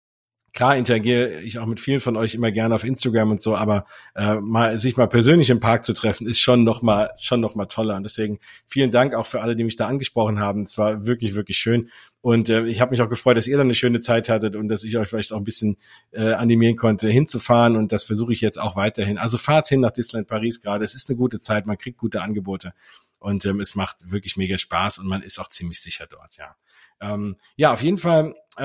Klar interagiere ich auch mit vielen von euch immer gerne auf Instagram und so, aber äh, mal sich mal persönlich im Park zu treffen, ist schon noch mal schon noch mal toller. Und deswegen vielen Dank auch für alle, die mich da angesprochen haben. Es war wirklich, wirklich schön. Und äh, ich habe mich auch gefreut, dass ihr dann eine schöne Zeit hattet und dass ich euch vielleicht auch ein bisschen äh, animieren konnte, hinzufahren. Und das versuche ich jetzt auch weiterhin. Also fahrt hin nach Disneyland Paris gerade. Es ist eine gute Zeit, man kriegt gute Angebote. Und ähm, es macht wirklich mega Spaß und man ist auch ziemlich sicher dort, ja. Ähm, ja, auf jeden Fall äh,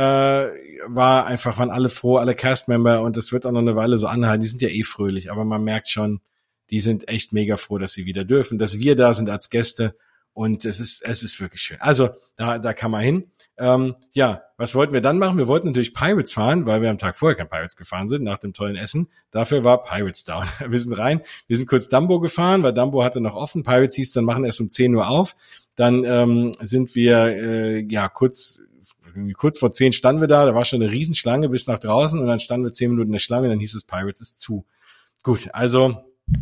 war einfach, waren alle froh, alle Castmember und das wird auch noch eine Weile so anhalten. Die sind ja eh fröhlich, aber man merkt schon, die sind echt mega froh, dass sie wieder dürfen, dass wir da sind als Gäste und es ist es ist wirklich schön. Also da da kann man hin. Ähm, ja, was wollten wir dann machen? Wir wollten natürlich Pirates fahren, weil wir am Tag vorher kein Pirates gefahren sind, nach dem tollen Essen. Dafür war Pirates down. Wir sind rein, wir sind kurz Dumbo gefahren, weil Dumbo hatte noch offen. Pirates hieß dann, machen erst um zehn Uhr auf. Dann ähm, sind wir äh, ja kurz kurz vor zehn standen wir da, da war schon eine Riesenschlange bis nach draußen und dann standen wir zehn Minuten in der Schlange, dann hieß es, Pirates ist zu. Gut, also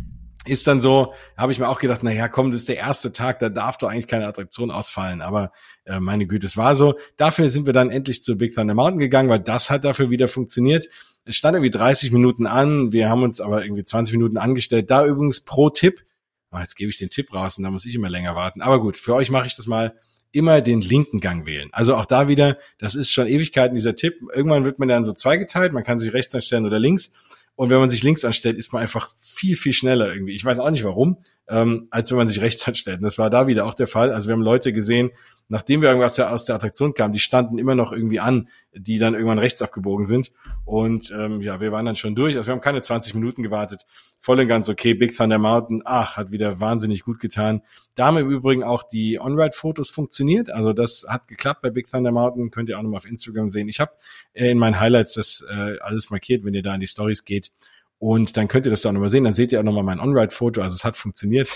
ist dann so, habe ich mir auch gedacht, na ja, komm, das ist der erste Tag, da darf doch eigentlich keine Attraktion ausfallen, aber äh, meine Güte, es war so. Dafür sind wir dann endlich zu Big Thunder Mountain gegangen, weil das hat dafür wieder funktioniert. Es stand irgendwie dreißig Minuten an, wir haben uns aber irgendwie zwanzig Minuten angestellt. Da übrigens pro Tipp, oh, jetzt gebe ich den Tipp raus und da muss ich immer länger warten, aber gut, für euch mache ich das mal, immer den linken Gang wählen. Also auch da wieder, das ist schon Ewigkeiten dieser Tipp. Irgendwann wird man dann so zweigeteilt, man kann sich rechts anstellen oder links. Und wenn man sich links anstellt, ist man einfach viel, viel schneller irgendwie. Ich weiß auch nicht warum, ähm, als wenn man sich rechts anstellt. Und das war da wieder auch der Fall. Also wir haben Leute gesehen, nachdem wir irgendwas aus der Attraktion kamen, die standen immer noch irgendwie an, die dann irgendwann rechts abgebogen sind. Und ähm, ja, wir waren dann schon durch. Also wir haben keine zwanzig Minuten gewartet. Voll und ganz okay. Big Thunder Mountain, ach, hat wieder wahnsinnig gut getan. Da haben im Übrigen auch die On-Ride-Fotos funktioniert. Also das hat geklappt bei Big Thunder Mountain. Könnt ihr auch nochmal auf Instagram sehen. Ich habe äh, in meinen Highlights das äh, alles markiert, wenn ihr da in die Stories geht. Und dann könnt ihr das da auch nochmal sehen. Dann seht ihr auch nochmal mein On-Ride-Foto. Also es hat funktioniert.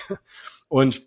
Und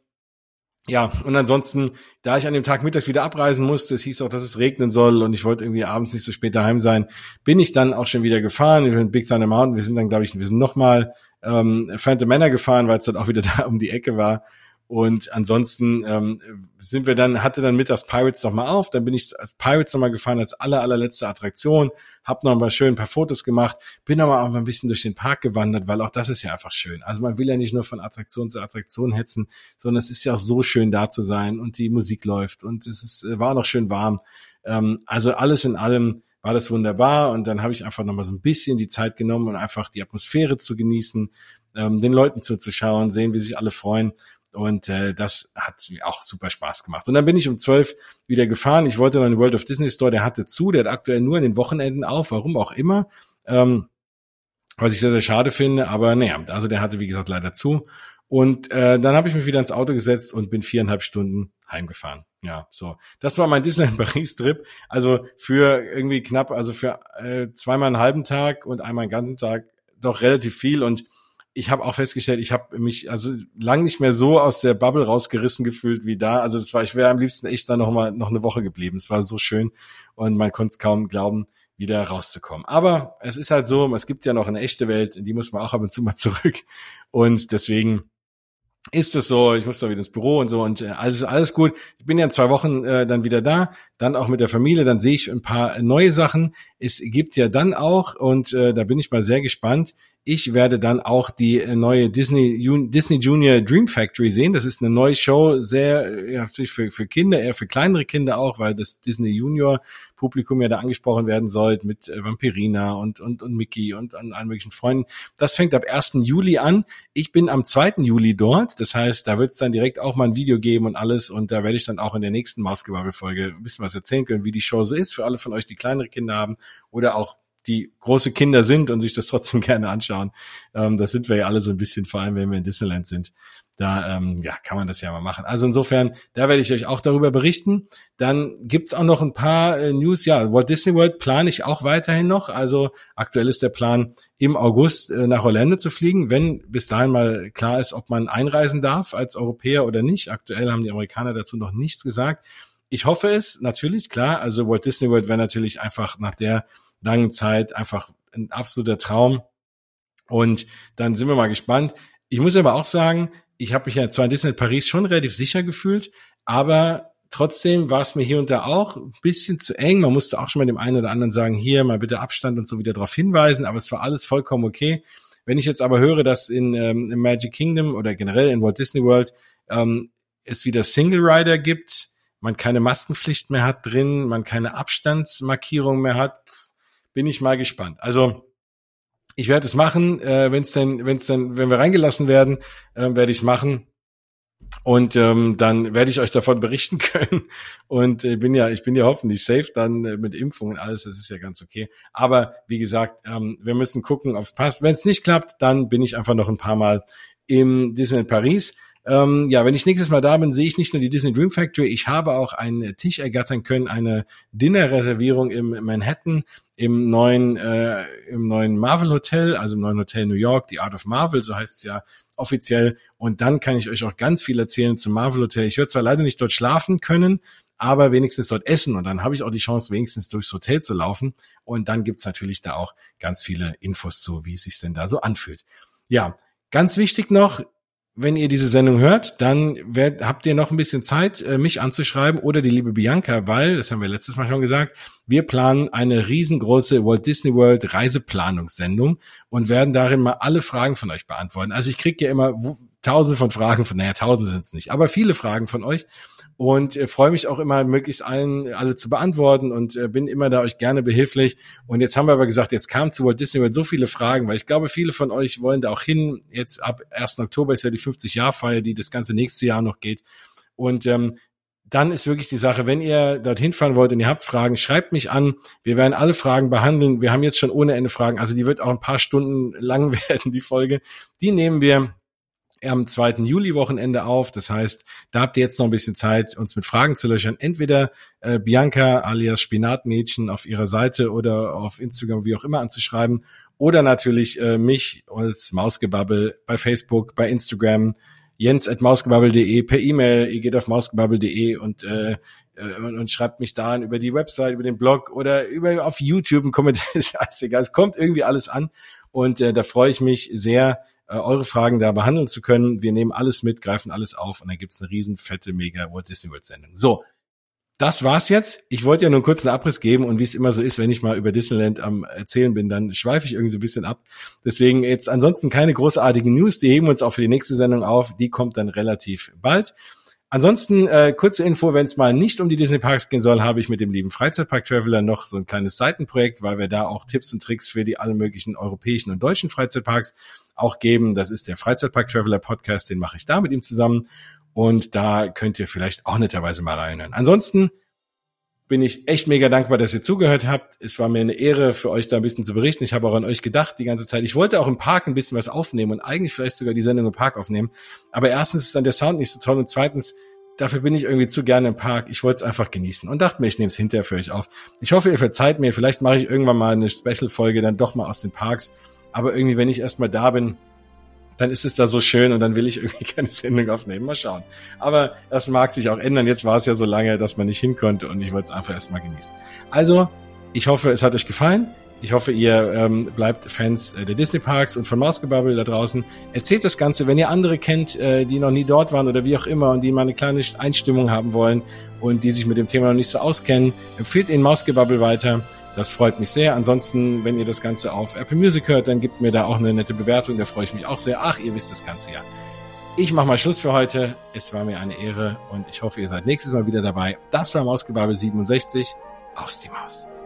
ja, und ansonsten, da ich an dem Tag mittags wieder abreisen musste, es hieß auch, dass es regnen soll und ich wollte irgendwie abends nicht so spät daheim sein, bin ich dann auch schon wieder gefahren. Wir sind Big Thunder Mountain, wir sind dann, glaube ich, wir sind nochmal ähm, Phantom Manor gefahren, weil es dann auch wieder da um die Ecke war. Und ansonsten ähm, sind wir dann, hatte dann mittags Pirates noch mal auf, dann bin ich als Pirates noch mal gefahren, als aller, allerletzte Attraktion, hab noch mal schön ein paar Fotos gemacht, bin aber auch mal ein bisschen durch den Park gewandert, weil auch das ist ja einfach schön. Also man will ja nicht nur von Attraktion zu Attraktion hetzen, sondern es ist ja auch so schön da zu sein und die Musik läuft und es ist, war auch noch schön warm. Ähm, also alles in allem war das wunderbar und dann habe ich einfach noch mal so ein bisschen die Zeit genommen und einfach die Atmosphäre zu genießen, ähm, den Leuten zuzuschauen, sehen, wie sich alle freuen. Und äh, das hat mir auch super Spaß gemacht. Und dann bin ich um zwölf wieder gefahren. Ich wollte noch in den World of Disney Store, der hatte zu, der hat aktuell nur an den Wochenenden auf, warum auch immer. Ähm, was ich sehr, sehr schade finde, aber naja, also der hatte, wie gesagt, leider zu. Und äh, dann habe ich mich wieder ins Auto gesetzt und bin viereinhalb Stunden heimgefahren. Ja, so. Das war mein Disneyland Paris-Trip. Also für irgendwie knapp, also für äh, zweimal einen halben Tag und einmal einen ganzen Tag doch relativ viel. Und ich habe auch festgestellt, ich habe mich also lang nicht mehr so aus der Bubble rausgerissen gefühlt wie da. Also das war, ich wäre am liebsten echt da noch mal noch eine Woche geblieben. Es war so schön und man konnte es kaum glauben, wieder rauszukommen. Aber es ist halt so, es gibt ja noch eine echte Welt, in die muss man auch ab und zu mal zurück. Und deswegen ist es so, ich muss da wieder ins Büro und so und äh, alles alles gut. Ich bin ja in zwei Wochen äh, dann wieder da, dann auch mit der Familie, dann sehe ich ein paar neue Sachen. Es gibt ja dann auch, und äh, da bin ich mal sehr gespannt, Ich werde dann auch die neue Disney Disney Junior Dream Factory sehen. Das ist eine neue Show, sehr ja, natürlich für für Kinder, eher für kleinere Kinder auch, weil das Disney Junior Publikum ja da angesprochen werden soll mit äh, Vampirina und und und Mickey und an allen möglichen Freunden. Das fängt ab ersten Juli an. Ich bin am zweiten Juli dort. Das heißt, da wird es dann direkt auch mal ein Video geben und alles. Und da werde ich dann auch in der nächsten Mausgebabbel-Folge ein bisschen was erzählen können, wie die Show so ist für alle von euch, die kleinere Kinder haben oder auch die große Kinder sind und sich das trotzdem gerne anschauen. Ähm, das sind wir ja alle so ein bisschen, vor allem wenn wir in Disneyland sind. Da ähm, ja, kann man das ja mal machen. Also insofern, da werde ich euch auch darüber berichten. Dann gibt's auch noch ein paar äh, News. Ja, Walt Disney World plane ich auch weiterhin noch. Also aktuell ist der Plan, im August äh, nach Orlando zu fliegen, wenn bis dahin mal klar ist, ob man einreisen darf als Europäer oder nicht. Aktuell haben die Amerikaner dazu noch nichts gesagt. Ich hoffe es, natürlich, klar. Also Walt Disney World wäre natürlich einfach nach der langen Zeit einfach ein absoluter Traum. Und dann sind wir mal gespannt. Ich muss aber auch sagen, ich habe mich ja zwar in Disneyland Paris schon relativ sicher gefühlt, aber trotzdem war es mir hier und da auch ein bisschen zu eng. Man musste auch schon mal dem einen oder anderen sagen, hier mal bitte Abstand und so wieder darauf hinweisen, aber es war alles vollkommen okay. Wenn ich jetzt aber höre, dass in, ähm, im Magic Kingdom oder generell in Walt Disney World ähm, es wieder Single Rider gibt, man keine Maskenpflicht mehr hat drin, man keine Abstandsmarkierung mehr hat, bin ich mal gespannt. Also ich werde es machen, äh, wenn es denn, wenn es denn, wenn wir reingelassen werden, äh, werde ich es machen und ähm, dann werde ich euch davon berichten können. Und ich äh, bin ja, ich bin ja hoffentlich safe dann äh, mit Impfung und alles. Das ist ja ganz okay. Aber wie gesagt, ähm, wir müssen gucken, ob es passt. Wenn es nicht klappt, dann bin ich einfach noch ein paar Mal im Disneyland Paris. Ähm, ja, wenn ich nächstes Mal da bin, sehe ich nicht nur die Disney Dream Factory, ich habe auch einen Tisch ergattern können, eine Dinnerreservierung im Manhattan, im neuen äh, im neuen Marvel Hotel, also im neuen Hotel New York, die Art of Marvel, so heißt es ja offiziell. Und dann kann ich euch auch ganz viel erzählen zum Marvel Hotel. Ich werde zwar leider nicht dort schlafen können, aber wenigstens dort essen. Und dann habe ich auch die Chance, wenigstens durchs Hotel zu laufen. Und dann gibt's natürlich da auch ganz viele Infos zu, wie es sich denn da so anfühlt. Ja, ganz wichtig noch, wenn ihr diese Sendung hört, dann werdet, habt ihr noch ein bisschen Zeit, mich anzuschreiben oder die liebe Bianca, weil, das haben wir letztes Mal schon gesagt, wir planen eine riesengroße Walt Disney World Reiseplanungssendung und werden darin mal alle Fragen von euch beantworten. Also ich kriege ja immer tausende von Fragen, von naja, tausende sind es nicht, aber viele Fragen von euch. Und äh, freue mich auch immer, möglichst allen alle zu beantworten und äh, bin immer da euch gerne behilflich. Und jetzt haben wir aber gesagt, jetzt kamen zu Walt Disney World so viele Fragen, weil ich glaube, viele von euch wollen da auch hin. Jetzt ab ersten Oktober ist ja die fünfzig-Jahr-Feier, die das ganze nächste Jahr noch geht. Und ähm, dann ist wirklich die Sache, wenn ihr dorthin fahren wollt und ihr habt Fragen, schreibt mich an. Wir werden alle Fragen behandeln. Wir haben jetzt schon ohne Ende Fragen. Also die wird auch ein paar Stunden lang werden, die Folge. Die nehmen wir am zweiten Juli-Wochenende auf. Das heißt, da habt ihr jetzt noch ein bisschen Zeit, uns mit Fragen zu löchern. Entweder äh, Bianca alias Spinatmädchen auf ihrer Seite oder auf Instagram, wie auch immer, anzuschreiben. Oder natürlich äh, mich als Mausgebabbel bei Facebook, bei Instagram, jens at mausgebabbel punkt de, per E-Mail, ihr geht auf mausgebabbel punkt de und äh, und, und schreibt mich da an über die Website, über den Blog oder über auf YouTube einen Kommentar. Ist alles egal. Es kommt irgendwie alles an und äh, da freue ich mich sehr, eure Fragen da behandeln zu können. Wir nehmen alles mit, greifen alles auf und dann gibt's eine riesen fette, mega Walt Disney World Sendung. So, das war's jetzt. Ich wollte ja nur einen kurzen Abriss geben und wie es immer so ist, wenn ich mal über Disneyland am Erzählen bin, dann schweife ich irgendwie so ein bisschen ab. Deswegen jetzt ansonsten keine großartigen News. Die heben wir uns auch für die nächste Sendung auf. Die kommt dann relativ bald. Ansonsten, äh, kurze Info, wenn es mal nicht um die Disney Parks gehen soll, habe ich mit dem lieben Freizeitpark-Traveler noch so ein kleines Seitenprojekt, weil wir da auch Tipps und Tricks für die alle möglichen europäischen und deutschen Freizeitparks auch geben. Das ist der Freizeitpark-Traveler Podcast, den mache ich da mit ihm zusammen und da könnt ihr vielleicht auch netterweise mal reinhören. Ansonsten bin ich echt mega dankbar, dass ihr zugehört habt. Es war mir eine Ehre, für euch da ein bisschen zu berichten. Ich habe auch an euch gedacht die ganze Zeit. Ich wollte auch im Park ein bisschen was aufnehmen und eigentlich vielleicht sogar die Sendung im Park aufnehmen. Aber erstens ist dann der Sound nicht so toll und zweitens, dafür bin ich irgendwie zu gerne im Park. Ich wollte es einfach genießen und dachte mir, ich nehme es hinterher für euch auf. Ich hoffe, ihr verzeiht mir. Vielleicht mache ich irgendwann mal eine Special-Folge dann doch mal aus den Parks. Aber irgendwie, wenn ich erstmal da bin, dann ist es da so schön und dann will ich irgendwie keine Sendung aufnehmen. Mal schauen. Aber das mag sich auch ändern. Jetzt war es ja so lange, dass man nicht hin konnte und ich wollte es einfach erstmal genießen. Also, ich hoffe, es hat euch gefallen. Ich hoffe, ihr ähm, bleibt Fans äh, der Disney-Parks und von Mausgebabbel da draußen. Erzählt das Ganze, wenn ihr andere kennt, äh, die noch nie dort waren oder wie auch immer und die mal eine kleine Einstimmung haben wollen und die sich mit dem Thema noch nicht so auskennen. Empfehlt ihnen Mausgebabbel weiter. Das freut mich sehr. Ansonsten, wenn ihr das Ganze auf Apple Music hört, dann gebt mir da auch eine nette Bewertung. Da freue ich mich auch sehr. Ach, ihr wisst das Ganze ja. Ich mache mal Schluss für heute. Es war mir eine Ehre und ich hoffe, ihr seid nächstes Mal wieder dabei. Das war Mausgebabbel siebenundsechzig. Aus die Maus.